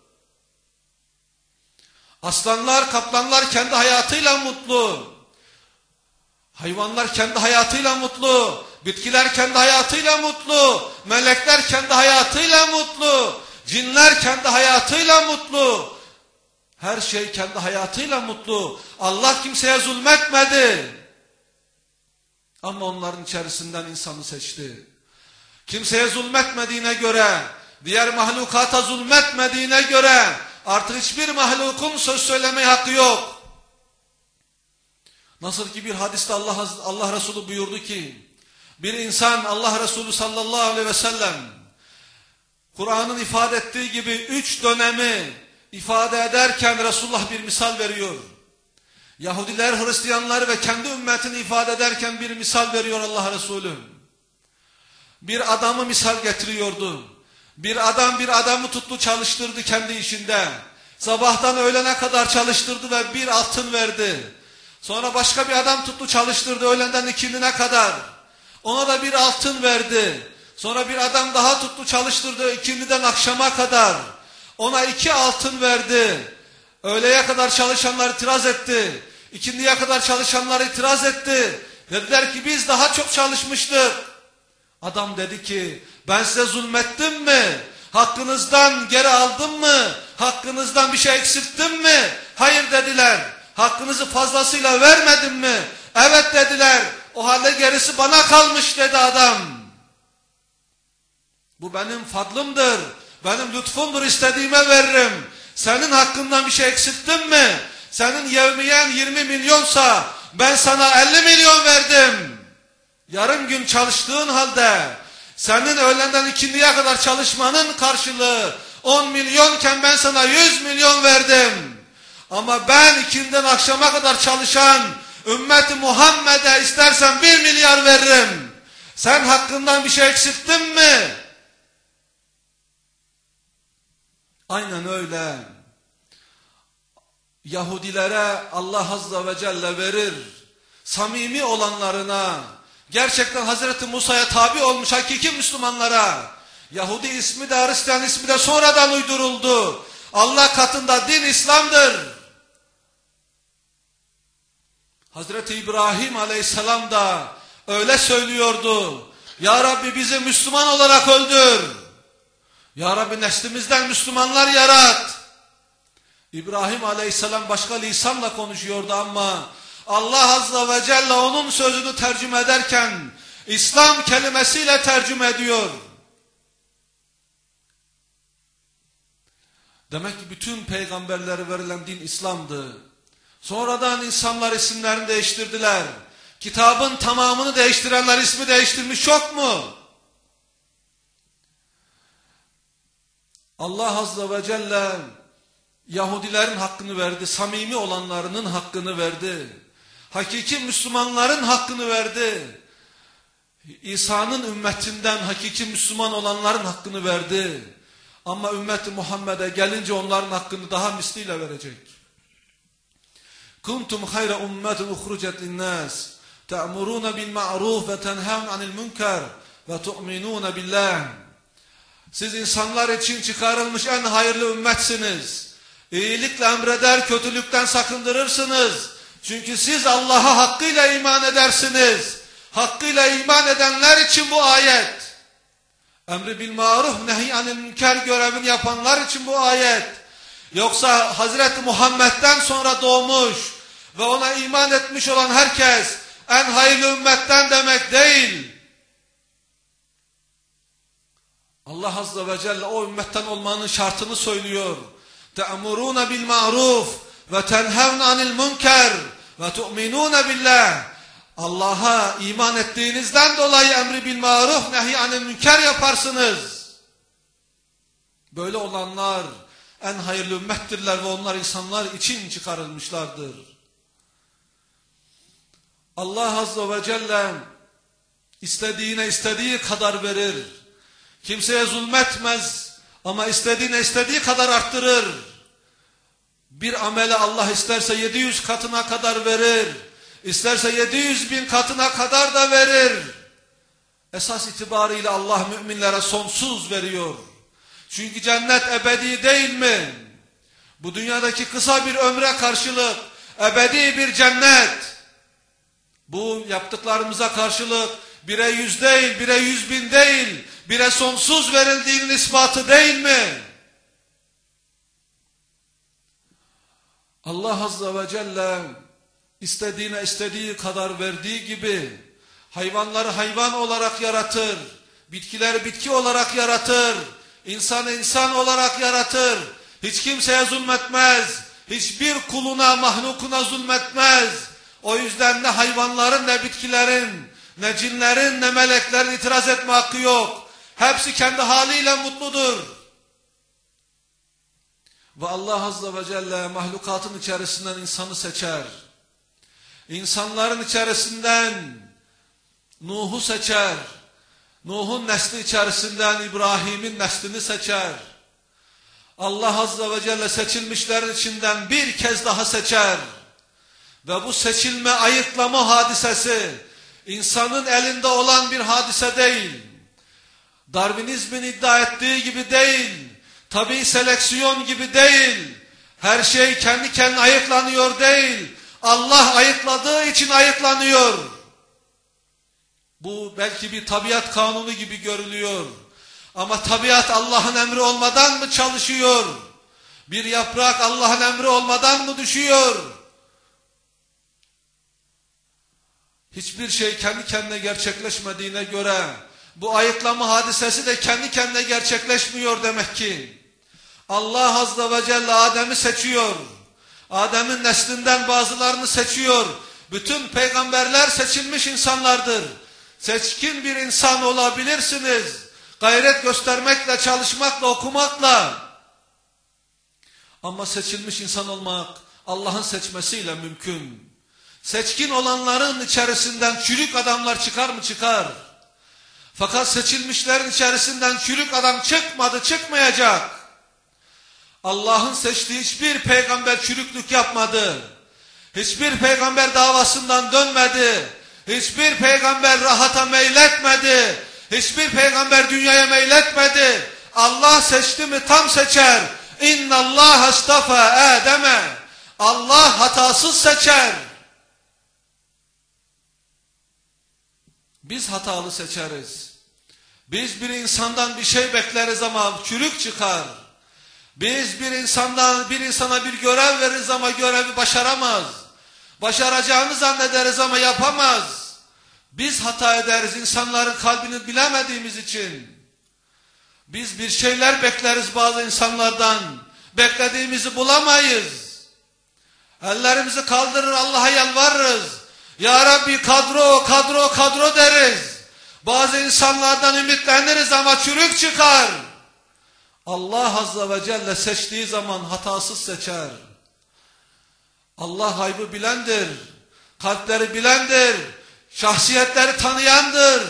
Aslanlar, kaplanlar kendi hayatıyla mutlu. Hayvanlar kendi hayatıyla mutlu. Bitkiler kendi hayatıyla mutlu. Melekler kendi hayatıyla mutlu. Cinler kendi hayatıyla mutlu. Her şey kendi hayatıyla mutlu. Allah kimseye zulmetmedi. Ama onların içerisinden insanı seçti. Kimseye zulmetmediğine göre, diğer mahlukata zulmetmediğine göre artık hiçbir mahlukun söz söylemeye hakkı yok. Nasıl ki bir hadiste Allah Resulü buyurdu ki, bir insan Allah Resulü sallallahu aleyhi ve sellem Kur'an'ın ifade ettiği gibi 3 dönemi ifade ederken Resulullah bir misal veriyor. Yahudiler, Hristiyanlar ve kendi ümmetini ifade ederken bir misal veriyor Allah Resulü. Bir adamı misal getiriyordu. Bir adam bir adamı tuttu çalıştırdı kendi işinde. Sabahtan öğlene kadar çalıştırdı ve bir altın verdi. Sonra başka bir adam tuttu çalıştırdı öğlenden ikindine kadar. Ona da bir altın verdi. Sonra bir adam daha tuttu çalıştırdı ikindiden akşama kadar. Ona 2 altın verdi. Öğleye kadar çalışanlar itiraz etti. İkindiye kadar çalışanlar itiraz etti. Dediler ki biz daha çok çalışmıştık. Adam dedi ki ben size zulmettim mi? Hakkınızdan geri aldım mı? Hakkınızdan bir şey eksilttim mi? Hayır dediler. Hakkınızı fazlasıyla vermedim mi? Evet dediler. O halde gerisi bana kalmış dedi adam. Bu benim fadlımdır. Benim lütfumdur, istediğime veririm. Senin hakkından bir şey eksilttim mi? senin yevmiyen 20 milyonsa ben sana 50 milyon verdim. Yarım gün çalıştığın halde senin öğlenden ikindiye kadar çalışmanın karşılığı 10 milyonken ben sana 100 milyon verdim. Ama ben ikindiden akşama kadar çalışan ümmeti Muhammed'e istersen 1 milyar veririm. Sen hakkından bir şey eksilttin mi? Aynen öyle. Yahudilere Allah Azze ve Celle verir. Samimi olanlarına, gerçekten Hazreti Musa'ya tabi olmuş hakiki Müslümanlara. Yahudi ismi de Hristiyan ismi de sonradan uyduruldu. Allah katında din İslam'dır. Hazreti İbrahim Aleyhisselam da öyle söylüyordu. Ya Rabbi bizi Müslüman olarak öldür. Ya Rabbi neslimizden Müslümanlar yarat. İbrahim Aleyhisselam başka lisanla konuşuyordu ama Allah Azze ve Celle onun sözünü tercüme ederken İslam kelimesiyle tercüme ediyor. Demek ki bütün peygamberlere verilen din İslam'dı. Sonradan insanlar isimlerini değiştirdiler. Kitabın tamamını değiştirenler ismi değiştirmiş çok mu? Allah Azze ve Celle Yahudilerin hakkını verdi, samimi olanlarının hakkını verdi. Hakiki Müslümanların hakkını verdi. İsa'nın ümmetinden hakiki Müslüman olanların hakkını verdi. Ama ümmeti Muhammed'e gelince onların hakkını daha misliyle verecek. Kuntum hayra ummetin uhrucet linnâs te'murûne bil ma'ruf ve tenhevn anil münker ve tu'minûne billah. Siz insanlar için çıkarılmış en hayırlı ümmetsiniz. İyilikle emreder, kötülükten sakındırırsınız. Çünkü siz Allah'a hakkıyla iman edersiniz. Hakkıyla iman edenler için bu ayet. Emri bil maruf nehy anil münker görevini yapanlar için bu ayet. Yoksa Hazreti Muhammed'den sonra doğmuş ve ona iman etmiş olan herkes en hayırlı ümmetten demek değil. Allah Azze ve Celle o ümmetten olmanın şartını söylüyor. Te'murûne bil ma'ruf ve tenhevne anil münker ve tu'minûne billah. Allah'a iman ettiğinizden dolayı emri bil maruf nehy anil münker yaparsınız. Böyle olanlar en hayırlı ümmettirler ve onlar insanlar için çıkarılmışlardır. Allah Azze ve Celle istediğine istediği kadar verir. Kimseye zulmetmez ama istediğine istediği kadar arttırır. Bir amele Allah isterse 700 katına kadar verir. İsterse 700.000 katına kadar da verir. Esas itibariyle Allah müminlere sonsuz veriyor. Çünkü cennet ebedi değil mi? Bu dünyadaki kısa bir ömre karşılık ebedi bir cennet. Bu yaptıklarımıza karşılık 1'e 100 değil, 1'e 100.000 değil, 1'e sonsuz verildiğinin ispatı değil mi? Allah Azze ve Celle istediğine istediği kadar verdiği gibi hayvanları hayvan olarak yaratır, bitkileri bitki olarak yaratır, insanı insan olarak yaratır. Hiç kimseye zulmetmez, hiçbir kuluna, mahlukuna zulmetmez. O yüzden ne hayvanların, ne bitkilerin, ne cinlerin, ne meleklerin itiraz etme hakkı yok. Hepsi kendi haliyle mutludur. Ve Allah Azze ve Celle mahlukatın içerisinden insanı seçer. İnsanların içerisinden Nuh'u seçer. Nuh'un nesli içerisinden İbrahim'in neslini seçer. Allah Azze ve Celle seçilmişlerin içinden bir kez daha seçer. Ve bu seçilme, ayıklama hadisesi insanın elinde olan bir hadise değil. Darwinizmin iddia ettiği gibi değil. Tabii seleksiyon gibi değil. Her şey kendi kendine ayıklanıyor değil. Allah ayıkladığı için ayıklanıyor. Bu belki bir tabiat kanunu gibi görülüyor. Ama tabiat Allah'ın emri olmadan mı çalışıyor? Bir yaprak Allah'ın emri olmadan mı düşüyor? Hiçbir şey kendi kendine gerçekleşmediğine göre bu ayıklama hadisesi de kendi kendine gerçekleşmiyor demek ki. Allah Azze ve Celle Adem'i seçiyor. Adem'in neslinden bazılarını seçiyor. Bütün peygamberler seçilmiş insanlardır. Seçkin bir insan olabilirsiniz. Gayret göstermekle, çalışmakla, okumakla. Ama seçilmiş insan olmak Allah'ın seçmesiyle mümkün. Seçkin olanların içerisinden çürük adamlar çıkar mı? Çıkar. Fakat seçilmişlerin içerisinden çürük adam çıkmadı, çıkmayacak. Allah'ın seçtiği hiçbir peygamber çürüklük yapmadı. Hiçbir peygamber davasından dönmedi. Hiçbir peygamber rahata meyletmedi. Hiçbir peygamber dünyaya meyletmedi. Allah seçti mi tam seçer. İnna Allah astafa Adem'e. Allah hatasız seçer. Biz hatalı seçeriz. Biz bir insandan bir şey bekleriz ama çürük çıkar. Biz bir insana bir görev veririz ama görevi başaramaz. Başaracağını zannederiz ama yapamaz. Biz hata ederiz insanların kalbini bilemediğimiz için. Biz bir şeyler bekleriz bazı insanlardan. Beklediğimizi bulamayız. Ellerimizi kaldırır Allah'a yalvarırız. Ya Rabbi kadro deriz. Bazı insanlardan ümitleniriz ama çürük çıkar. Allah Azze ve Celle seçtiği zaman hatasız seçer. Allah gaybı bilendir. Kalpleri bilendir. Şahsiyetleri tanıyandır.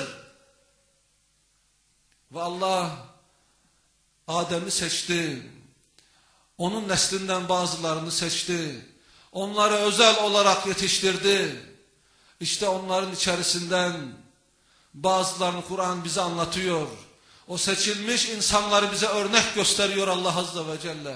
Ve Allah Adem'i seçti. Onun neslinden bazılarını seçti. Onları özel olarak yetiştirdi. İşte onların içerisinden bazılarını Kur'an bize anlatıyor. O seçilmiş insanları bize örnek gösteriyor Allah Azze ve Celle.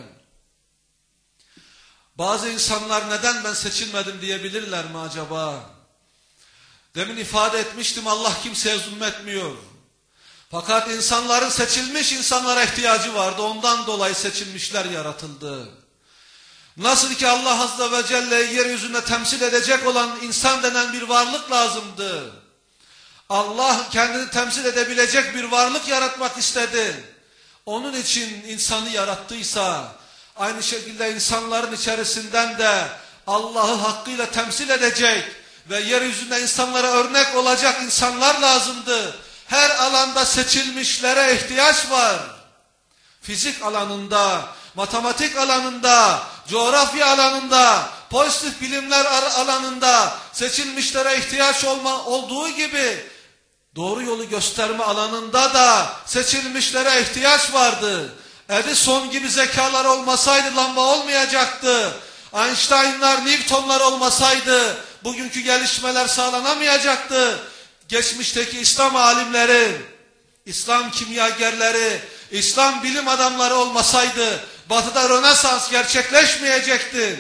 Bazı insanlar neden ben seçilmedim diyebilirler mi acaba? Demin ifade etmiştim, Allah kimseye zulmetmiyor. Fakat insanların seçilmiş insanlara ihtiyacı vardı. Ondan dolayı seçilmişler yaratıldı. Nasıl ki Allah Azze ve Celle'yi yeryüzünde temsil edecek olan insan denen bir varlık lazımdı. Allah kendini temsil edebilecek bir varlık yaratmak istedi. Onun için insanı yarattıysa, aynı şekilde insanların içerisinden de Allah'ı hakkıyla temsil edecek ve yeryüzünde insanlara örnek olacak insanlar lazımdı. Her alanda seçilmişlere ihtiyaç var. Fizik alanında, matematik alanında, coğrafya alanında, pozitif bilimler alanında seçilmişlere ihtiyaç olduğu gibi doğru yolu gösterme alanında da seçilmişlere ihtiyaç vardı. Edison gibi zekalar olmasaydı lamba olmayacaktı. Einstein'lar, Newton'lar olmasaydı bugünkü gelişmeler sağlanamayacaktı. Geçmişteki İslam alimleri, İslam kimyagerleri, İslam bilim adamları olmasaydı Batı'da Rönesans gerçekleşmeyecekti.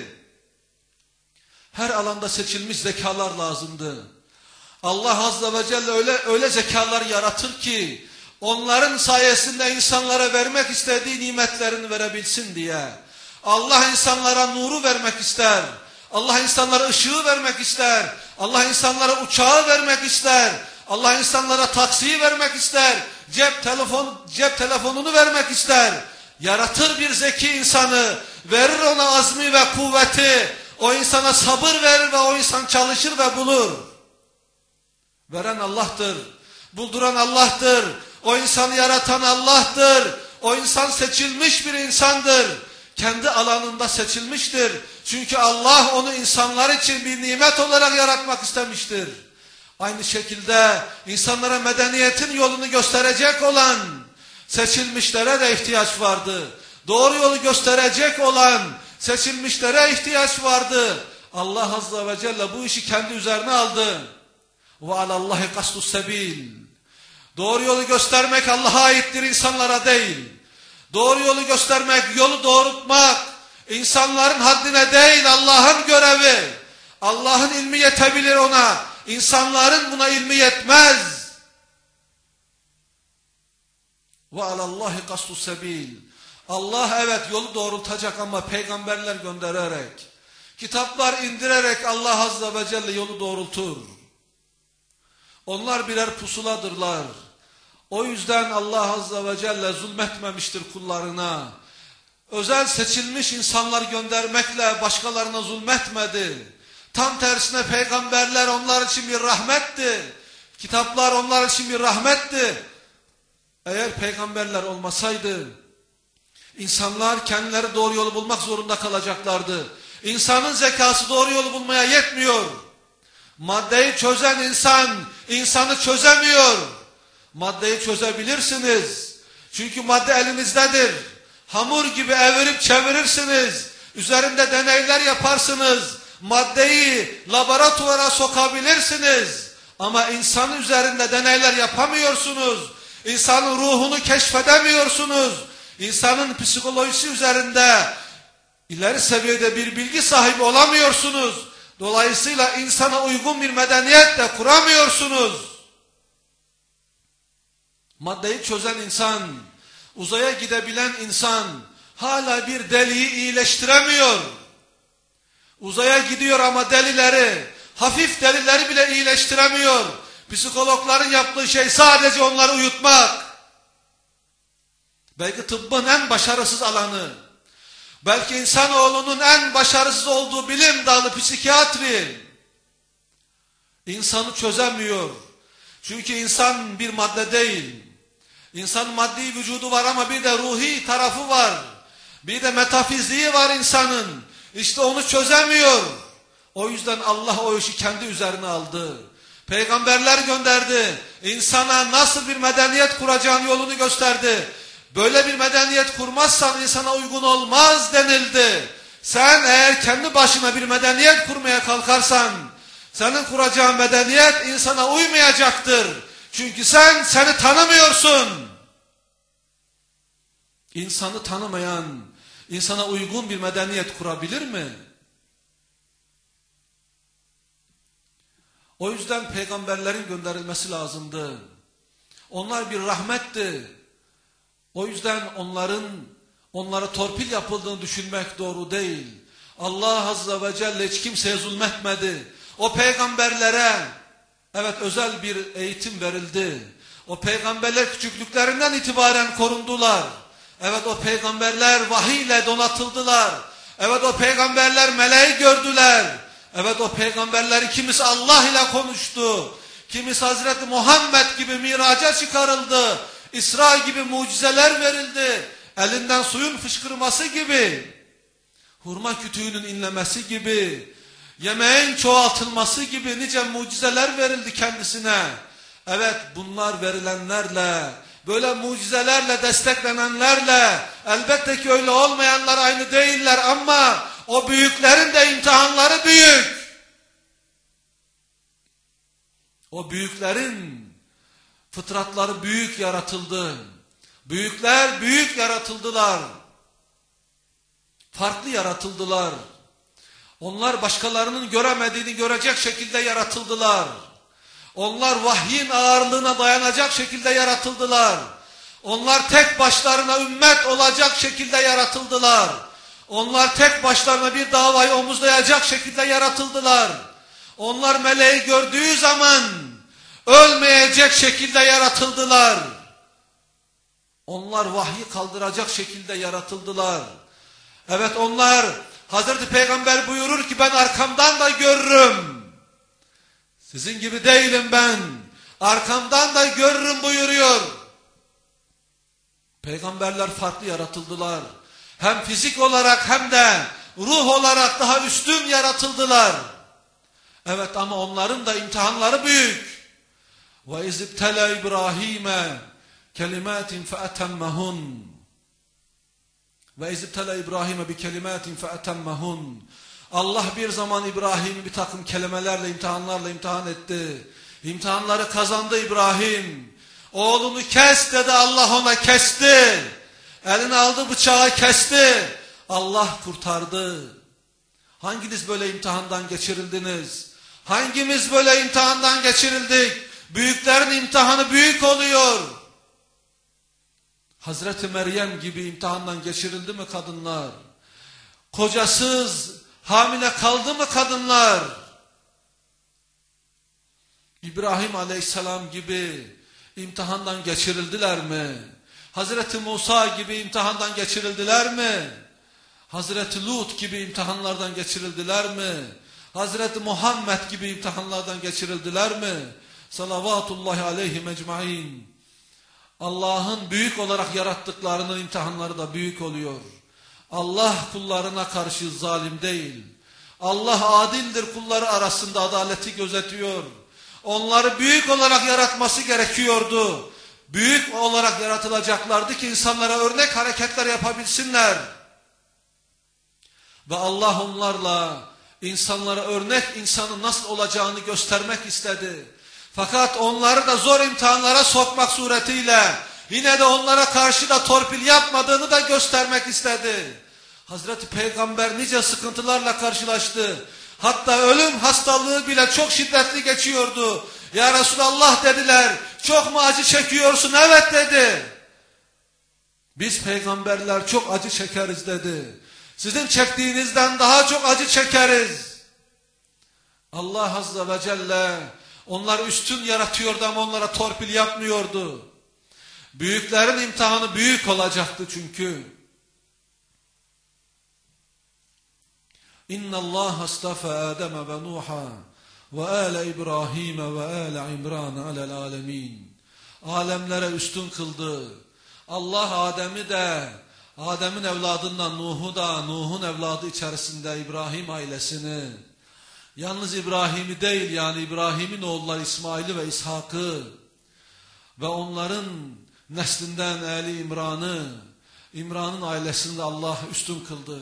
Her alanda seçilmiş zekalar lazımdı. Allah Azze ve Celle öyle zekalar yaratır ki onların sayesinde insanlara vermek istediği nimetlerini verebilsin diye. Allah insanlara nuru vermek ister. Allah insanlara ışığı vermek ister. Allah insanlara uçağı vermek ister. Allah insanlara taksiyi vermek ister. Cep telefonunu vermek ister. Yaratır bir zeki insanı, verir ona azmi ve kuvveti. O insana sabır verir ve o insan çalışır ve bulur. Veren Allah'tır. Bulduran Allah'tır. O insanı yaratan Allah'tır. O insan seçilmiş bir insandır. Kendi alanında seçilmiştir. Çünkü Allah onu insanlar için bir nimet olarak yaratmak istemiştir. Aynı şekilde insanlara medeniyetin yolunu gösterecek olan seçilmişlere de ihtiyaç vardı. Doğru yolu gösterecek olan seçilmişlere ihtiyaç vardı. Allah Azze ve Celle bu işi kendi üzerine aldı. Ve alallahi kastus sebil. Doğru yolu göstermek Allah'a aittir, insanlara değil. Doğru yolu göstermek, yolu doğrultmak insanların haddine değil, Allah'ın görevi. Allah'ın ilmi yetebilir ona. İnsanların buna ilmi yetmez. Ve alallahi kastus sebil. Allah evet yolu doğrultacak ama peygamberler göndererek, kitaplar indirerek Allah Azze ve Celle yolu doğrultur. Onlar birer pusuladırlar. O yüzden Allah Azze ve Celle zulmetmemiştir kullarına. özel seçilmiş insanlar göndermekle başkalarına zulmetmedi. Tam tersine peygamberler onlar için bir rahmetti. Kitaplar onlar için bir rahmetti. Eğer peygamberler olmasaydı insanlar kendileri doğru yolu bulmak zorunda kalacaklardı. İnsanın zekası doğru yolu bulmaya yetmiyor. Maddeyi çözen insan insanı çözemiyor. Maddeyi çözebilirsiniz. Çünkü madde elinizdedir. Hamur gibi evirip çevirirsiniz. Üzerinde deneyler yaparsınız. Maddeyi laboratuvara sokabilirsiniz. Ama insanın üzerinde deneyler yapamıyorsunuz. İnsanın ruhunu keşfedemiyorsunuz. İnsanın psikolojisi üzerinde ileri seviyede bir bilgi sahibi olamıyorsunuz. Dolayısıyla insana uygun bir medeniyet de kuramıyorsunuz. Maddeyi çözen insan, uzaya gidebilen insan hala bir deliyi iyileştiremiyor. Uzaya gidiyor ama delileri, hafif delileri bile iyileştiremiyor. Psikologların yaptığı şey sadece onları uyutmak. Belki tıbbın en başarısız alanı, belki insanoğlunun en başarısız olduğu bilim dalı psikiyatri. İnsanı çözemiyor. Çünkü insan bir madde değil. İnsanın maddi vücudu var ama bir de ruhi tarafı var. Bir de metafiziği var insanın. İşte onu çözemiyor. O yüzden Allah o işi kendi üzerine aldı. Peygamberler gönderdi. İnsana nasıl bir medeniyet kuracağın yolunu gösterdi. Böyle bir medeniyet kurmazsan insana uygun olmaz denildi. Sen eğer kendi başına bir medeniyet kurmaya kalkarsan, senin kuracağın medeniyet insana uymayacaktır. Çünkü sen seni tanımıyorsun. İnsanı tanımayan, insana uygun bir medeniyet kurabilir mi? O yüzden peygamberlerin gönderilmesi lazımdı. Onlar bir rahmetti. O yüzden onlara torpil yapıldığını düşünmek doğru değil. Allah Azze ve Celle hiç kimseye zulmetmedi. O peygamberlere evet özel bir eğitim verildi. O peygamberler küçüklüklerinden itibaren korundular. Evet o peygamberler vahiy ile donatıldılar. Evet o peygamberler meleği gördüler. Evet o peygamberler kimisi Allah ile konuştu. Kimisi Hazreti Muhammed gibi miraca çıkarıldı. İsra gibi mucizeler verildi. Elinden suyun fışkırması gibi. Hurma kütüğünün inlemesi gibi. Yemeğin çoğaltılması gibi nice mucizeler verildi kendisine. Evet bunlar verilenlerle, böyle mucizelerle desteklenenlerle, elbette ki öyle olmayanlar aynı değiller ama o büyüklerin de imtihanları büyük. O büyüklerin fıtratları büyük yaratıldı. Büyükler büyük yaratıldılar. Farklı yaratıldılar. Onlar başkalarının göremediğini görecek şekilde yaratıldılar. Onlar vahyin ağırlığına dayanacak şekilde yaratıldılar. Onlar tek başlarına ümmet olacak şekilde yaratıldılar. Onlar tek başlarına bir davayı omuzlayacak şekilde yaratıldılar. Onlar meleği gördüğü zaman ölmeyecek şekilde yaratıldılar. Onlar vahyi kaldıracak şekilde yaratıldılar. Evet onlar, Hazreti Peygamber buyurur ki ben arkamdan da görürüm. Sizin gibi değilim ben. Arkamdan da görürüm buyuruyor. Peygamberler farklı yaratıldılar. Hem fizik olarak hem de ruh olarak daha üstün yaratıldılar. Evet ama onların da imtihanları büyük. Ve izibtela İbrahim'e kelimatin fe'etemmehun. Ve izibtela İbrahim'e bi kelimatin fe'etemmehun. Allah bir zaman İbrahim'i bir takım kelimelerle, imtihanlarla imtihan etti. İmtihanları kazandı İbrahim. Oğlunu kes dedi, Allah ona kesti. Eline aldı bıçağı kesti. Allah kurtardı. Hanginiz böyle imtihandan geçirildiniz? Hangimiz böyle imtihandan geçirildik? Büyüklerin imtihanı büyük oluyor. Hazreti Meryem gibi imtihandan geçirildi mi kadınlar? Kocasız, hamile kaldı mı kadınlar? İbrahim Aleyhisselam gibi imtihandan geçirildiler mi? Hazreti Musa gibi imtihandan geçirildiler mi? Hazreti Lut gibi imtihanlardan geçirildiler mi? Hazreti Muhammed gibi imtihanlardan geçirildiler mi? Salavatullahi aleyhi mecmain. Allah'ın büyük olarak yarattıklarının imtihanları da büyük oluyor. Allah kullarına karşı zalim değil. Allah adildir, kulları arasında adaleti gözetiyor. Onları büyük olarak yaratması gerekiyordu. Büyük olarak yaratılacaklardı ki insanlara örnek hareketler yapabilsinler. Ve Allah onlarla insanlara örnek insanın nasıl olacağını göstermek istedi. Fakat onları da zor imtihanlara sokmak suretiyle yine de onlara karşı da torpil yapmadığını da göstermek istedi. Hazreti Peygamber nice sıkıntılarla karşılaştı. Hatta ölüm hastalığı bile çok şiddetli geçiyordu. Ya Resulallah dediler, çok mu acı çekiyorsun? Evet dedi. Biz peygamberler çok acı çekeriz dedi. Sizin çektiğinizden daha çok acı çekeriz. Allah Azze ve Celle onları üstün yaratıyordu ama onlara torpil yapmıyordu. Büyüklerin imtihanı büyük olacaktı çünkü. İnna Allah astafa Adem ve Nuh'a ve ale İbrahim ve ale İmran alel alemin. Alemlere üstün kıldı. Allah Adem'i de, Adem'in evladından Nuh'u da, Nuh'un evladı içerisinde İbrahim ailesini, yalnız İbrahim'i değil, yani İbrahim'in oğulları İsmail'i ve İshak'ı ve onların neslinden Ali İmran'ı, İmran'ın ailesini de Allah üstün kıldı.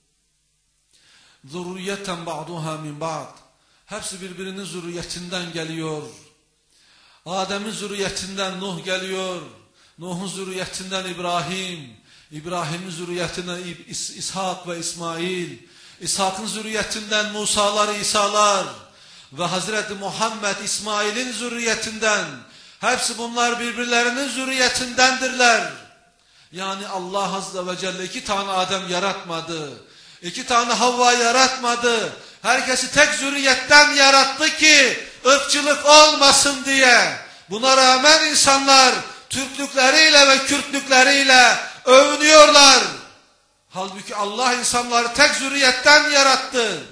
Zurriyeten ba'duha min ba'd. Hepsi birbirinin zürriyetinden geliyor. Adem'in zürriyetinden Nuh geliyor. Nuh'un zürriyetinden İbrahim. İbrahim'in zürriyetinden İshak ve İsmail. İshak'ın zürriyetinden Musa'lar, İsa'lar. Ve Hazreti Muhammed İsmail'in zürriyetinden. Hepsi bunlar birbirlerinin zürriyetindendirler. Yani Allah Azze ve Celle 2 tane Adem yaratmadı. 2 tane Havva yaratmadı. Herkesi tek zürriyetten yarattı ki ırkçılık olmasın diye. Buna rağmen insanlar Türklükleriyle ve Kürtlükleriyle övünüyorlar. Halbuki Allah insanları tek zürriyetten yarattı.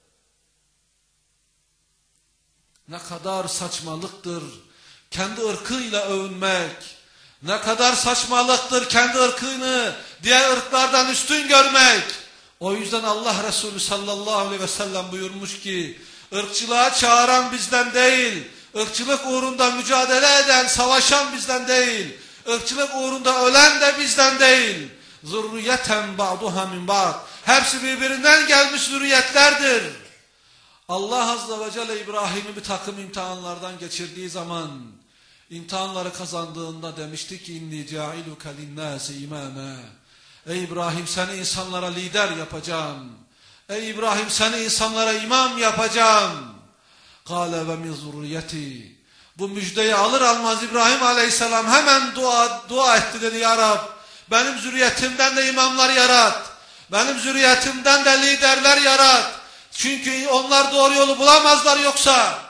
Ne kadar saçmalıktır kendi ırkıyla övünmek. Ne kadar saçmalıktır kendi ırkını diğer ırklardan üstün görmek. O yüzden Allah Resulü sallallahu aleyhi ve sellem buyurmuş ki, ırkçılığa çağıran bizden değil, ırkçılık uğrunda mücadele eden, savaşan bizden değil, ırkçılık uğrunda ölen de bizden değil. Zurriyeten ba'duha min ba'd. Hepsi birbirinden gelmiş zürriyetlerdir. Allah Azze ve Celle İbrahim'i bir takım imtihanlardan geçirdiği zaman, imtihanları kazandığında demişti ki, inni ca'iluke linnâsi imâmâ. Ey İbrahim, seni insanlara lider yapacağım. Ey İbrahim, seni insanlara imam yapacağım. Kâle ve min zurriyeti. Bu müjdeyi alır almaz İbrahim Aleyhisselam hemen dua etti, dedi ya Rab, benim zürriyetimden de imamlar yarat. Benim zürriyetimden de liderler yarat. Çünkü onlar doğru yolu bulamazlar yoksa.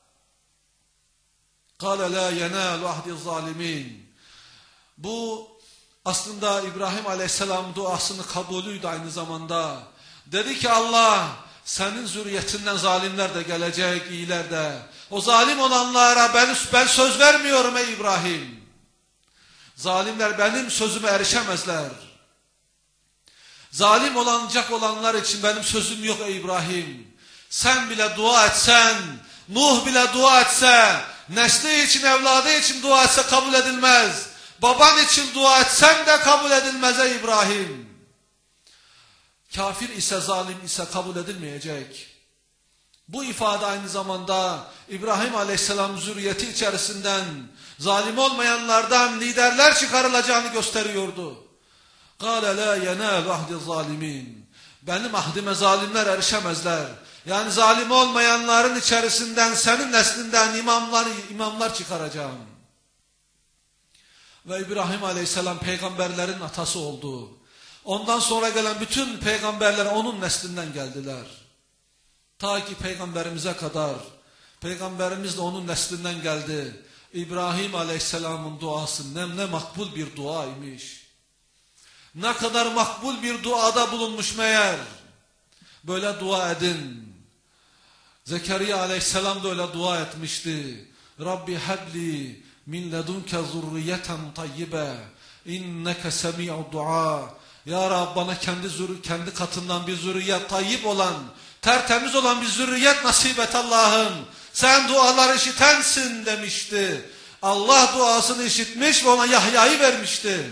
Kâle la yenâlu ahdi zalimin. Bu aslında İbrahim Aleyhisselam duasının kabulüydü aynı zamanda. Dedi ki Allah, senin zürriyetinden zalimler de gelecek, iyiler de. O zalim olanlara ben söz vermiyorum ey İbrahim. Zalimler benim sözüme erişemezler. Zalim olacak olanlar için benim sözüm yok ey İbrahim. Sen bile dua etsen, Nuh bile dua etse, nesli için, evladı için dua etse kabul edilmez. Baban için dua etsen de kabul edilmez ey İbrahim. Kafir ise, zalim ise kabul edilmeyecek. Bu ifade aynı zamanda İbrahim Aleyhisselam zürriyeti içerisinden zalim olmayanlardan liderler çıkarılacağını gösteriyordu. قَالَ لَا يَنَالُ عَهْدِ الظَّالِمِينَ. Benim ahdime zalimler erişemezler. Yani zalim olmayanların içerisinden, senin neslinden imamlar çıkaracağım. Ve İbrahim Aleyhisselam peygamberlerin atası oldu. Ondan sonra gelen bütün peygamberler onun neslinden geldiler. Ta ki peygamberimize kadar. Peygamberimiz de onun neslinden geldi. İbrahim Aleyhisselam'ın duası ne makbul bir duaymış. Ne kadar makbul bir duada bulunmuş meğer. Böyle dua edin. Zekeriya Aleyhisselam da öyle dua etmişti. Rabbi habli min ledunke zurriyeten tayyibe inneke semi'u dua. Ya Rab, bana kendi katından bir zürriyet, tayyip olan, tertemiz olan bir zürriyet nasip et Allah'ım. Sen duaları işitensin demişti. Allah duasını işitmiş ve ona Yahya'yı vermişti.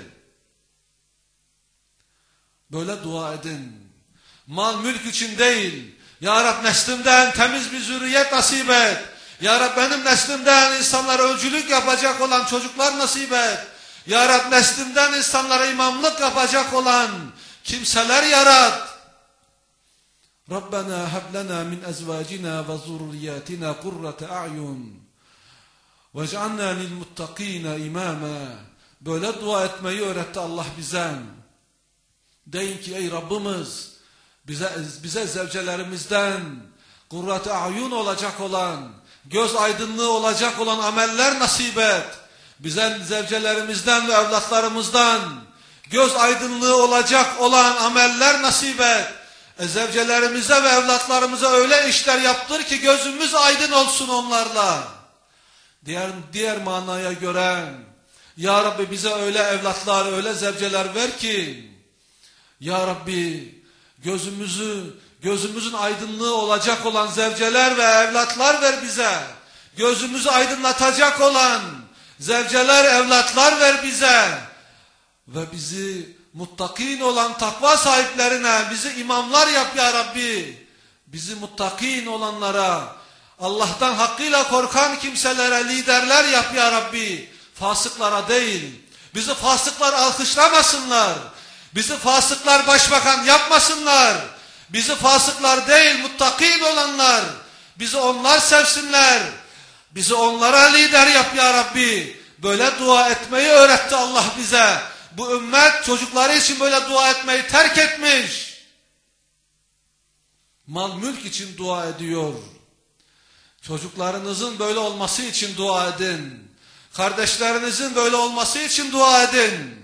Böyle dua edin. Mal mülk için değil. Ya Rab, neslimden temiz bir zürriyet nasip et. Ya Rab, benim neslimden insanlara öncülük yapacak olan çocuklar nasip et. Ya Rab, neslimden insanlara imamlık yapacak olan kimseler yarat. Rabbena hablana min ezvacina ve zurriyatina kurrate a'yun vec'alna lil muttakina imama. Böyle dua etmeyi öğretti Allah bize. Deyin ki ey Rabbimiz, bize zevcelerimizden kurrate a'yun olacak olan, göz aydınlığı olacak olan ameller nasip et. Bize zevcelerimizden ve evlatlarımızdan göz aydınlığı olacak olan ameller nasip et. Zevcelerimize ve evlatlarımıza öyle işler yaptır ki gözümüz aydın olsun onlarla. Diğer manaya göre Ya Rabbi, bize öyle evlatlar, öyle zevceler ver ki Ya Rabbi, gözümüzün aydınlığı olacak olan zevceler ve evlatlar ver bize. Gözümüzü aydınlatacak olan zevceler, evlatlar ver bize. Ve bizi muttakin olan takva sahiplerine, bizi imamlar yap ya Rabbi. Bizi muttakin olanlara, Allah'tan hakkıyla korkan kimselere liderler yap ya Rabbi. Fasıklara değil. Bizi fasıklar alkışlamasınlar. Bizi fasıklar başbakan yapmasınlar. Bizi fasıklar değil, muttakin olanlar. Bizi onlar sevsinler. Bizi onlara lider yap ya Rabbi. Böyle dua etmeyi öğretti Allah bize. Bu ümmet çocukları için böyle dua etmeyi terk etmiş. Mal mülk için dua ediyor. Çocuklarınızın böyle olması için dua edin. Kardeşlerinizin böyle olması için dua edin.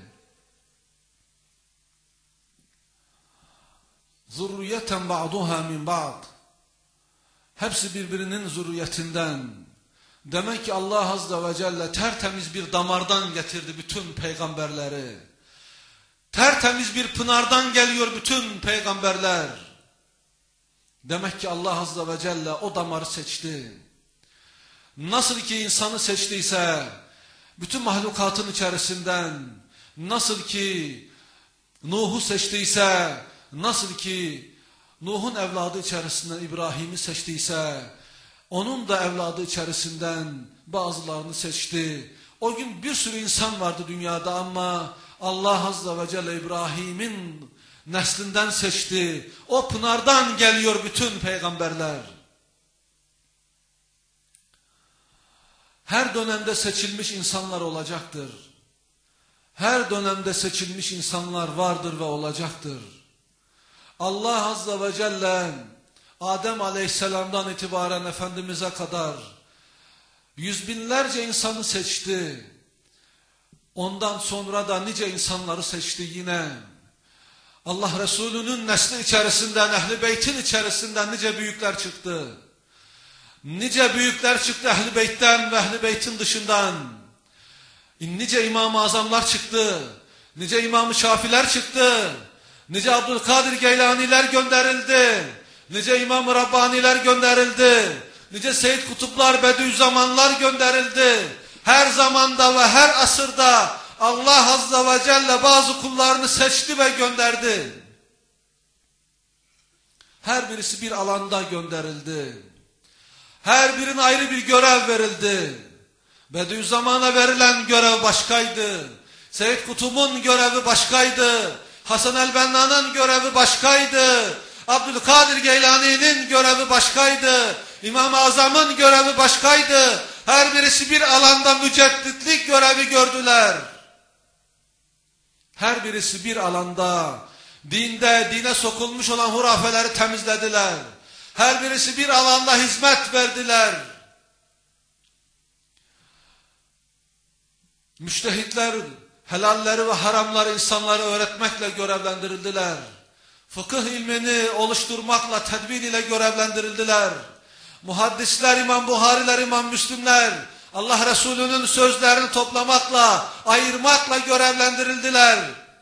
Zurriyeten ba'duha min ba'd. Hepsi birbirinin zürriyetinden. Demek ki Allah Azze ve Celle tertemiz bir damardan getirdi bütün peygamberleri. Tertemiz bir pınardan geliyor bütün peygamberler. Demek ki Allah Azze ve Celle o damarı seçti. Nasıl ki insanı seçtiyse bütün mahlukatın içerisinden, nasıl ki Nuh'u seçtiyse, nasıl ki Nuh'un evladı içerisinden İbrahim'i seçtiyse, onun da evladı içerisinden bazılarını seçti. O gün bir sürü insan vardı dünyada ama Allah Azze ve Celle İbrahim'in neslinden seçti. O pınardan geliyor bütün peygamberler. Her dönemde seçilmiş insanlar olacaktır. Her dönemde seçilmiş insanlar vardır ve olacaktır. Allah Azze ve Celle Adem Aleyhisselam'dan itibaren Efendimiz'e kadar yüz binlerce insanı seçti. Ondan sonra da nice insanları seçti yine. Allah Resulü'nün nesli içerisinden, Ehl-i Beyt'in içerisinden nice büyükler çıktı. Nice büyükler çıktı Ehl-i Beyt'ten ve Ehl-i Beyt'in dışından. Nice İmam-ı Azamlar çıktı. Nice İmam-ı Şafiler çıktı. Nice Abdülkadir Geylaniler gönderildi. Nice İmam-ı Rabbaniler gönderildi. Nice Seyyid Kutuplar, Bediüzzamanlar gönderildi. Her zamanda ve her asırda Allah Azze ve Celle bazı kullarını seçti ve gönderdi. Her birisi bir alanda gönderildi. Her birine ayrı bir görev verildi. Bediüzzaman'a verilen görev başkaydı. Seyyid Kutub'un görevi başkaydı. Hasan el-Benna'nın görevi başkaydı. Abdülkadir Geylani'nin görevi başkaydı. İmam-ı Azam'ın görevi başkaydı. Her birisi bir alanda mücedditlik görevi gördüler. Her birisi bir alanda dine sokulmuş olan hurafeleri temizlediler. Her birisi bir alanda hizmet verdiler. Müçtehitler helalleri ve haramları insanlara öğretmekle görevlendirildiler. Fıkıh ilmini oluşturmakla, tedbir ile görevlendirildiler. Muhaddisler, İmam Buhariler, İmam Müslimler, Allah Resulü'nün sözlerini toplamakla, ayırmakla görevlendirildiler.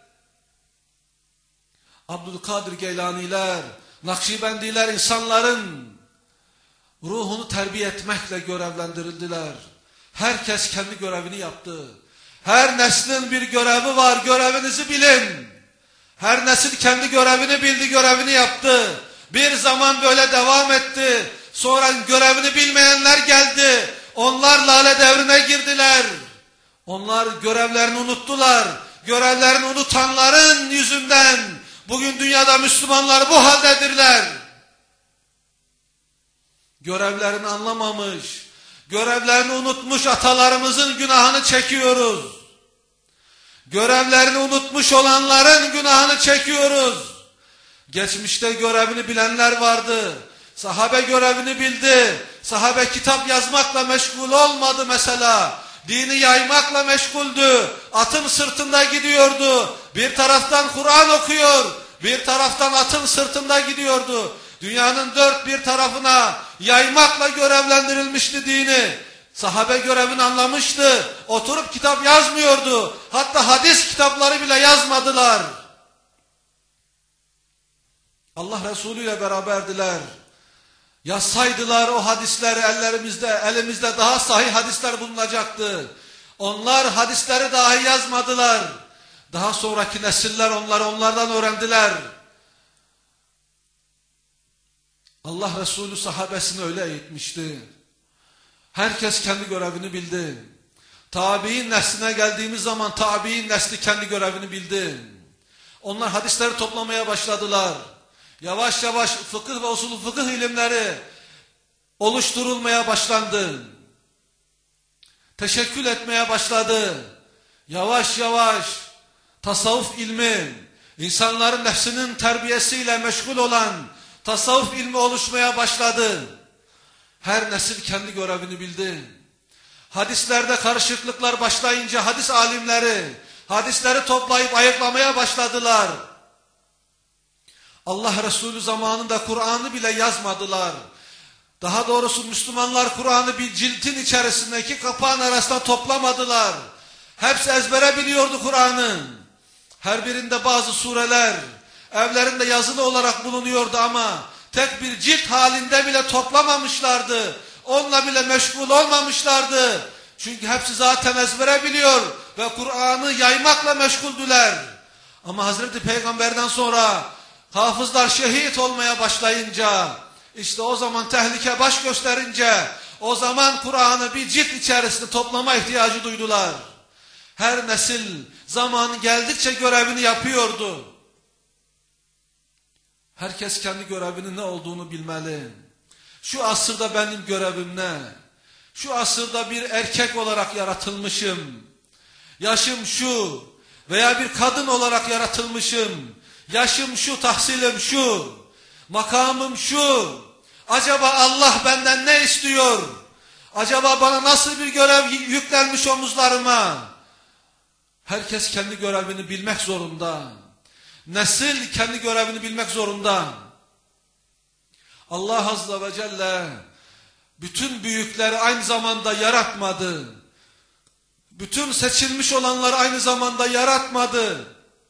Abdülkadir Geylaniler, Nakşibendiler insanların ruhunu terbiye etmekle görevlendirildiler. Herkes kendi görevini yaptı. Her neslin bir görevi var, görevinizi bilin. Her nesil kendi görevini bildi, görevini yaptı. Bir zaman böyle devam etti. Sonra görevini bilmeyenler geldi. Onlar lale devrine girdiler. Onlar görevlerini unuttular. Görevlerini unutanların yüzünden bugün dünyada Müslümanlar bu haldedirler. Görevlerini anlamamış, görevlerini unutmuş atalarımızın günahını çekiyoruz. Görevlerini unutmuş olanların günahını çekiyoruz. Geçmişte görevini bilenler vardı. Sahabe görevini bildi. Sahabe kitap yazmakla meşgul olmadı mesela. Dini yaymakla meşguldü. Atın sırtında gidiyordu. Bir taraftan Kur'an okuyor, bir taraftan atın sırtında gidiyordu. Dünyanın dört bir tarafına yaymakla görevlendirilmişti dini. Sahabe görevini anlamıştı. Oturup kitap yazmıyordu. Hatta hadis kitapları bile yazmadılar. Allah Resulü ile beraberdiler. Yazsaydılar o hadisleri elimizde daha sahih hadisler bulunacaktı. Onlar hadisleri dahi yazmadılar. Daha sonraki nesiller onlardan öğrendiler. Allah Resulü sahabesini öyle eğitmişti. Herkes kendi görevini bildi. Tabi'in nesline geldiğimiz zaman tabi'in nesli kendi görevini bildi. Onlar hadisleri toplamaya başladılar. Yavaş yavaş fıkıh ve usulü fıkıh ilimleri oluşturulmaya başlandı. Teşekkül etmeye başladı. Yavaş yavaş tasavvuf ilmi, insanların nefsinin terbiyesiyle meşgul olan tasavvuf ilmi oluşmaya başladı. Her nesil kendi görevini bildi. Hadislerde karışıklıklar başlayınca hadis alimleri hadisleri toplayıp ayıklamaya başladılar. Allah Resulü zamanında Kur'an'ı bile yazmadılar. Daha doğrusu Müslümanlar Kur'an'ı bir ciltin içerisindeki kapağın arasında toplamadılar. Hepsi ezbere biliyordu Kur'an'ı. Her birinde bazı sureler evlerinde yazılı olarak bulunuyordu ama tek bir cilt halinde bile toplamamışlardı. Onunla bile meşgul olmamışlardı. Çünkü hepsi zaten ezbere biliyor ve Kur'an'ı yaymakla meşguldüler. Ama Hazreti Peygamber'den sonra hafızlar şehit olmaya başlayınca, işte o zaman tehlike baş gösterince, o zaman Kur'an'ı bir cilt içerisinde toplama ihtiyacı duydular. Her nesil zamanı geldikçe görevini yapıyordu. Herkes kendi görevinin ne olduğunu bilmeli. Şu asırda benim görevim ne? Şu asırda bir erkek olarak yaratılmışım. Yaşım şu veya bir kadın olarak yaratılmışım. Yaşım şu, tahsilim şu, makamım şu. Acaba Allah benden ne istiyor? Acaba bana nasıl bir görev yüklenmiş omuzlarıma? Herkes kendi görevini bilmek zorunda. Nesil kendi görevini bilmek zorunda. Allah Azze ve Celle bütün büyükleri aynı zamanda yaratmadı. Bütün seçilmiş olanları aynı zamanda yaratmadı.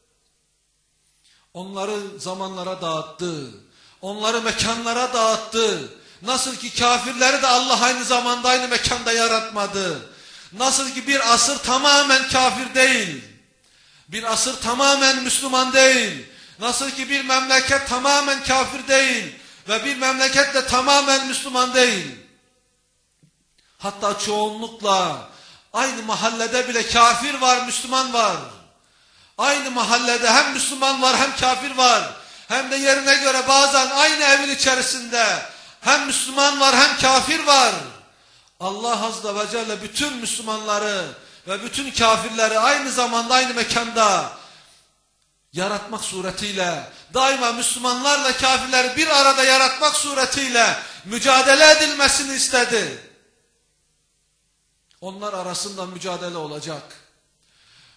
Onları zamanlara dağıttı. Onları mekanlara dağıttı. Nasıl ki kafirleri de Allah aynı zamanda aynı mekanda yaratmadı. Nasıl ki bir asır tamamen kafir değil. Bir asır tamamen Müslüman değil. Nasıl ki bir memleket tamamen kafir değil. Ve bir memleket de tamamen Müslüman değil. Hatta çoğunlukla aynı mahallede bile kafir var, Müslüman var. Aynı mahallede hem Müslüman var hem kafir var. Hem de yerine göre bazen aynı evin içerisinde hem Müslüman var hem kafir var. Allah Azze ve Celle bütün Müslümanları ve bütün kafirleri aynı zamanda aynı mekanda yaratmak suretiyle, daima Müslümanlarla kafirleri bir arada yaratmak suretiyle mücadele edilmesini istedi. Onlar arasında mücadele olacak.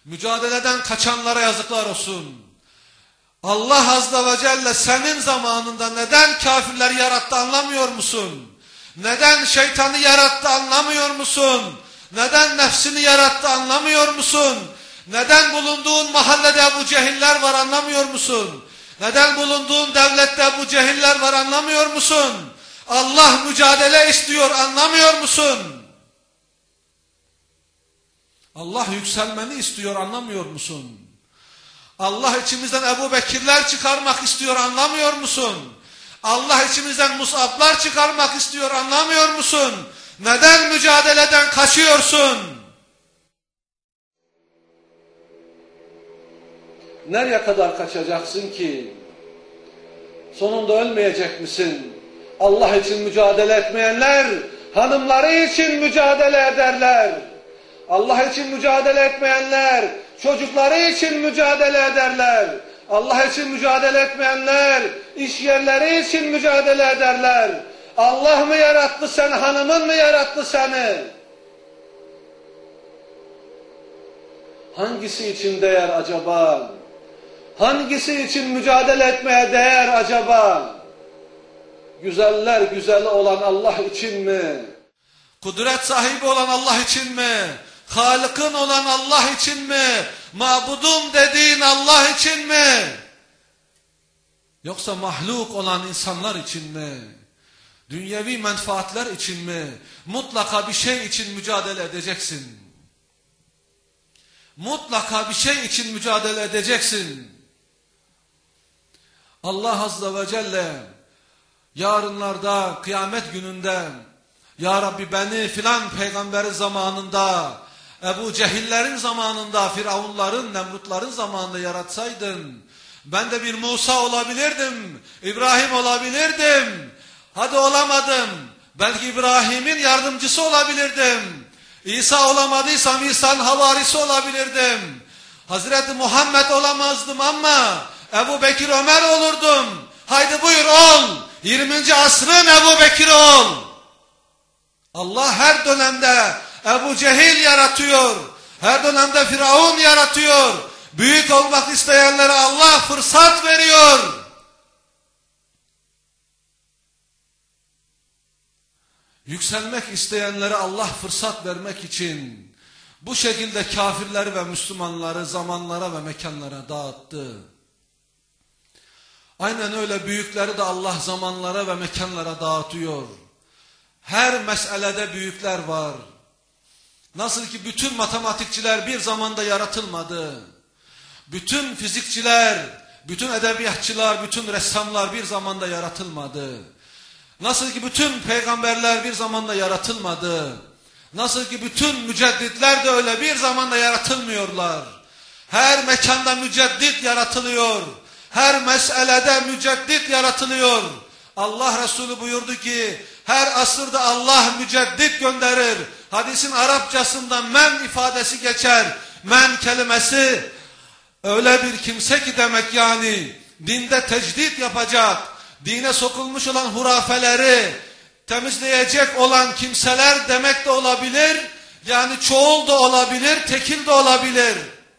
Mücadeleden kaçanlara yazıklar olsun. Allah Azze ve Celle senin zamanında neden kafirleri yarattı anlamıyor musun? Neden şeytanı yarattı anlamıyor musun? Neden nefsini yarattı anlamıyor musun? Neden bulunduğun mahallede bu cehiller var anlamıyor musun? Neden bulunduğun devlette bu cehiller var anlamıyor musun? Allah mücadele istiyor anlamıyor musun? Allah yükselmeni istiyor anlamıyor musun? Allah içimizden Ebu Bekirler çıkarmak istiyor anlamıyor musun? Allah içimizden Mus'ablar çıkarmak istiyor anlamıyor musun? Neden mücadeleden kaçıyorsun? Nereye kadar kaçacaksın ki? Sonunda ölmeyecek misin? Allah için mücadele etmeyenler hanımları için mücadele ederler. Allah için mücadele etmeyenler çocukları için mücadele ederler. Allah için mücadele etmeyenler iş yerleri için mücadele ederler. Allah mı yarattı seni, hanımın mı yarattı seni? Hangisi için değer acaba? Hangisi için mücadele etmeye değer acaba? Güzeller güzeli olan Allah için mi? Kudret sahibi olan Allah için mi? Halık'ın olan Allah için mi? Mabudum dediğin Allah için mi? Yoksa mahluk olan insanlar için mi? Dünyevi menfaatler için mi? Mutlaka bir şey için mücadele edeceksin. Mutlaka bir şey için mücadele edeceksin. Allah Azze ve Celle yarınlarda, kıyamet gününde, Ya Rabbi beni filan peygamberi zamanında, Ebu Cehillerin zamanında, Firavunların, Nemrutların zamanında yaratsaydın, ben de bir Musa olabilirdim, İbrahim olabilirdim. Hadi olamadım, belki İbrahim'in yardımcısı olabilirdim. İsa olamadıysam İsa'nın havarisi olabilirdim. Hazreti Muhammed olamazdım ama Ebu Bekir Ömer olurdum. Haydi buyur ol. 20. asrın Ebu Bekir ol. Allah her dönemde Ebu Cehil yaratıyor. Her dönemde Firavun yaratıyor. Büyük olmak isteyenlere Allah fırsat veriyor. Yükselmek isteyenlere Allah fırsat vermek için bu şekilde kafirleri ve Müslümanları zamanlara ve mekanlara dağıttı. Aynen öyle büyükleri de Allah zamanlara ve mekanlara dağıtıyor. Her meselede büyükler var. Nasıl ki bütün matematikçiler bir zamanda yaratılmadı. Bütün fizikçiler, bütün edebiyatçılar, bütün ressamlar bir zamanda yaratılmadı. Nasıl ki bütün peygamberler bir zamanda yaratılmadı. Nasıl ki bütün mücedditler de öyle bir zamanda yaratılmıyorlar. Her mekanda müceddit yaratılıyor. Her meselede müceddit yaratılıyor. Allah Resulü buyurdu ki her asırda Allah müceddit gönderir. Hadisin Arapçasından men ifadesi geçer. Men kelimesi öyle bir kimse ki demek yani dinde tecdit yapacak, dine sokulmuş olan hurafeleri temizleyecek olan kimseler demek de olabilir. Yani çoğul da olabilir, tekil de olabilir.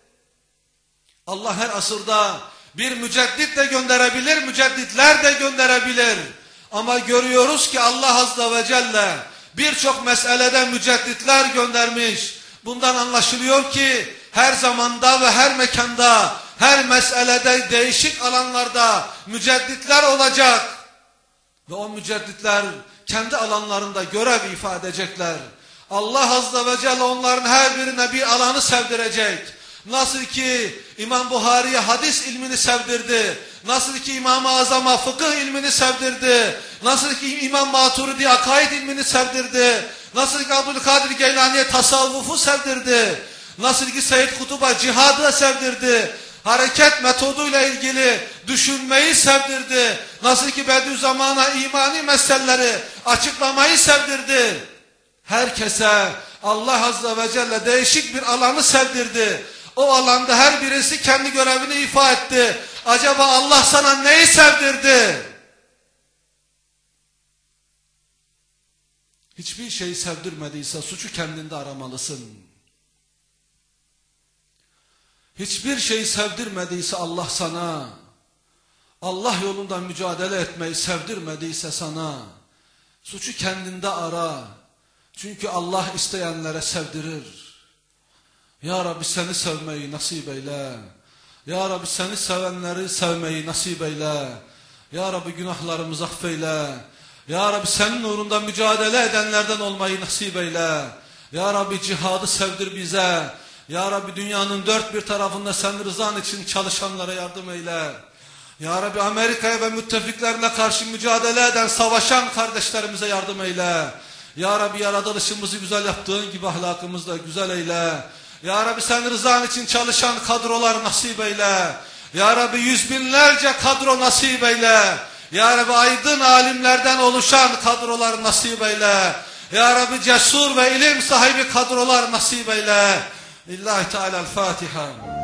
Allah her asırda bir müceddit de gönderebilir, mücedditler de gönderebilir. Ama görüyoruz ki Allah Azze ve Celle birçok meselede mücedditler göndermiş. Bundan anlaşılıyor ki her zamanda ve her mekanda, her meselede değişik alanlarda mücedditler olacak. Ve o mücedditler kendi alanlarında görev ifade edecekler. Allah Azze ve Celle onların her birine bir alanı sevdirecek. Nasıl ki İmam Buhari'ye hadis ilmini sevdirdi. Nasıl ki İmam-ı Azam'a fıkıh ilmini sevdirdi. Nasıl ki İmam Maturidi'ye akaid ilmini sevdirdi. Nasıl ki Abdülkadir Geylani'ye tasavvufu sevdirdi. Nasıl ki Seyyid Kutub'a cihadı sevdirdi. Hareket metoduyla ilgili düşünmeyi sevdirdi. Nasıl ki Bediüzzaman'a imani meseleleri açıklamayı sevdirdi. Herkese Allah Azze ve Celle değişik bir alanı sevdirdi. O alanda her birisi kendi görevini ifa etti. Acaba Allah sana neyi sevdirdi? Hiçbir şeyi sevdirmediyse suçu kendinde aramalısın. hiçbir şeyi sevdirmediyse Allah sana, Allah yolunda mücadele etmeyi sevdirmediyse sana, suçu kendinde ara. Çünkü Allah isteyenlere sevdirir. Ya Rabbi seni sevmeyi nasip eyle. Ya Rabbi seni sevenleri sevmeyi nasip eyle. Ya Rabbi günahlarımızı affeyle. Ya Rabbi senin uğrunda mücadele edenlerden olmayı nasip eyle. Ya Rabbi cihadı sevdir bize. Ya Rabbi dünyanın dört bir tarafında senin rızan için çalışanlara yardım eyle. Ya Rabbi Amerika'ya ve müttefiklerine karşı mücadele eden, savaşan kardeşlerimize yardım eyle. Ya Rabbi yaratılışımızı güzel yaptığın gibi ahlakımızı da güzel eyle. Ya Rabbi sen rızan için çalışan kadrolar nasip eyle. Ya Rabbi yüz binlerce kadro nasip eyle. Ya Rabbi aydın alimlerden oluşan kadrolar nasip eyle. Ya Rabbi cesur ve ilim sahibi kadrolar nasip eyle. Lillahi Teala'l-Fatiha.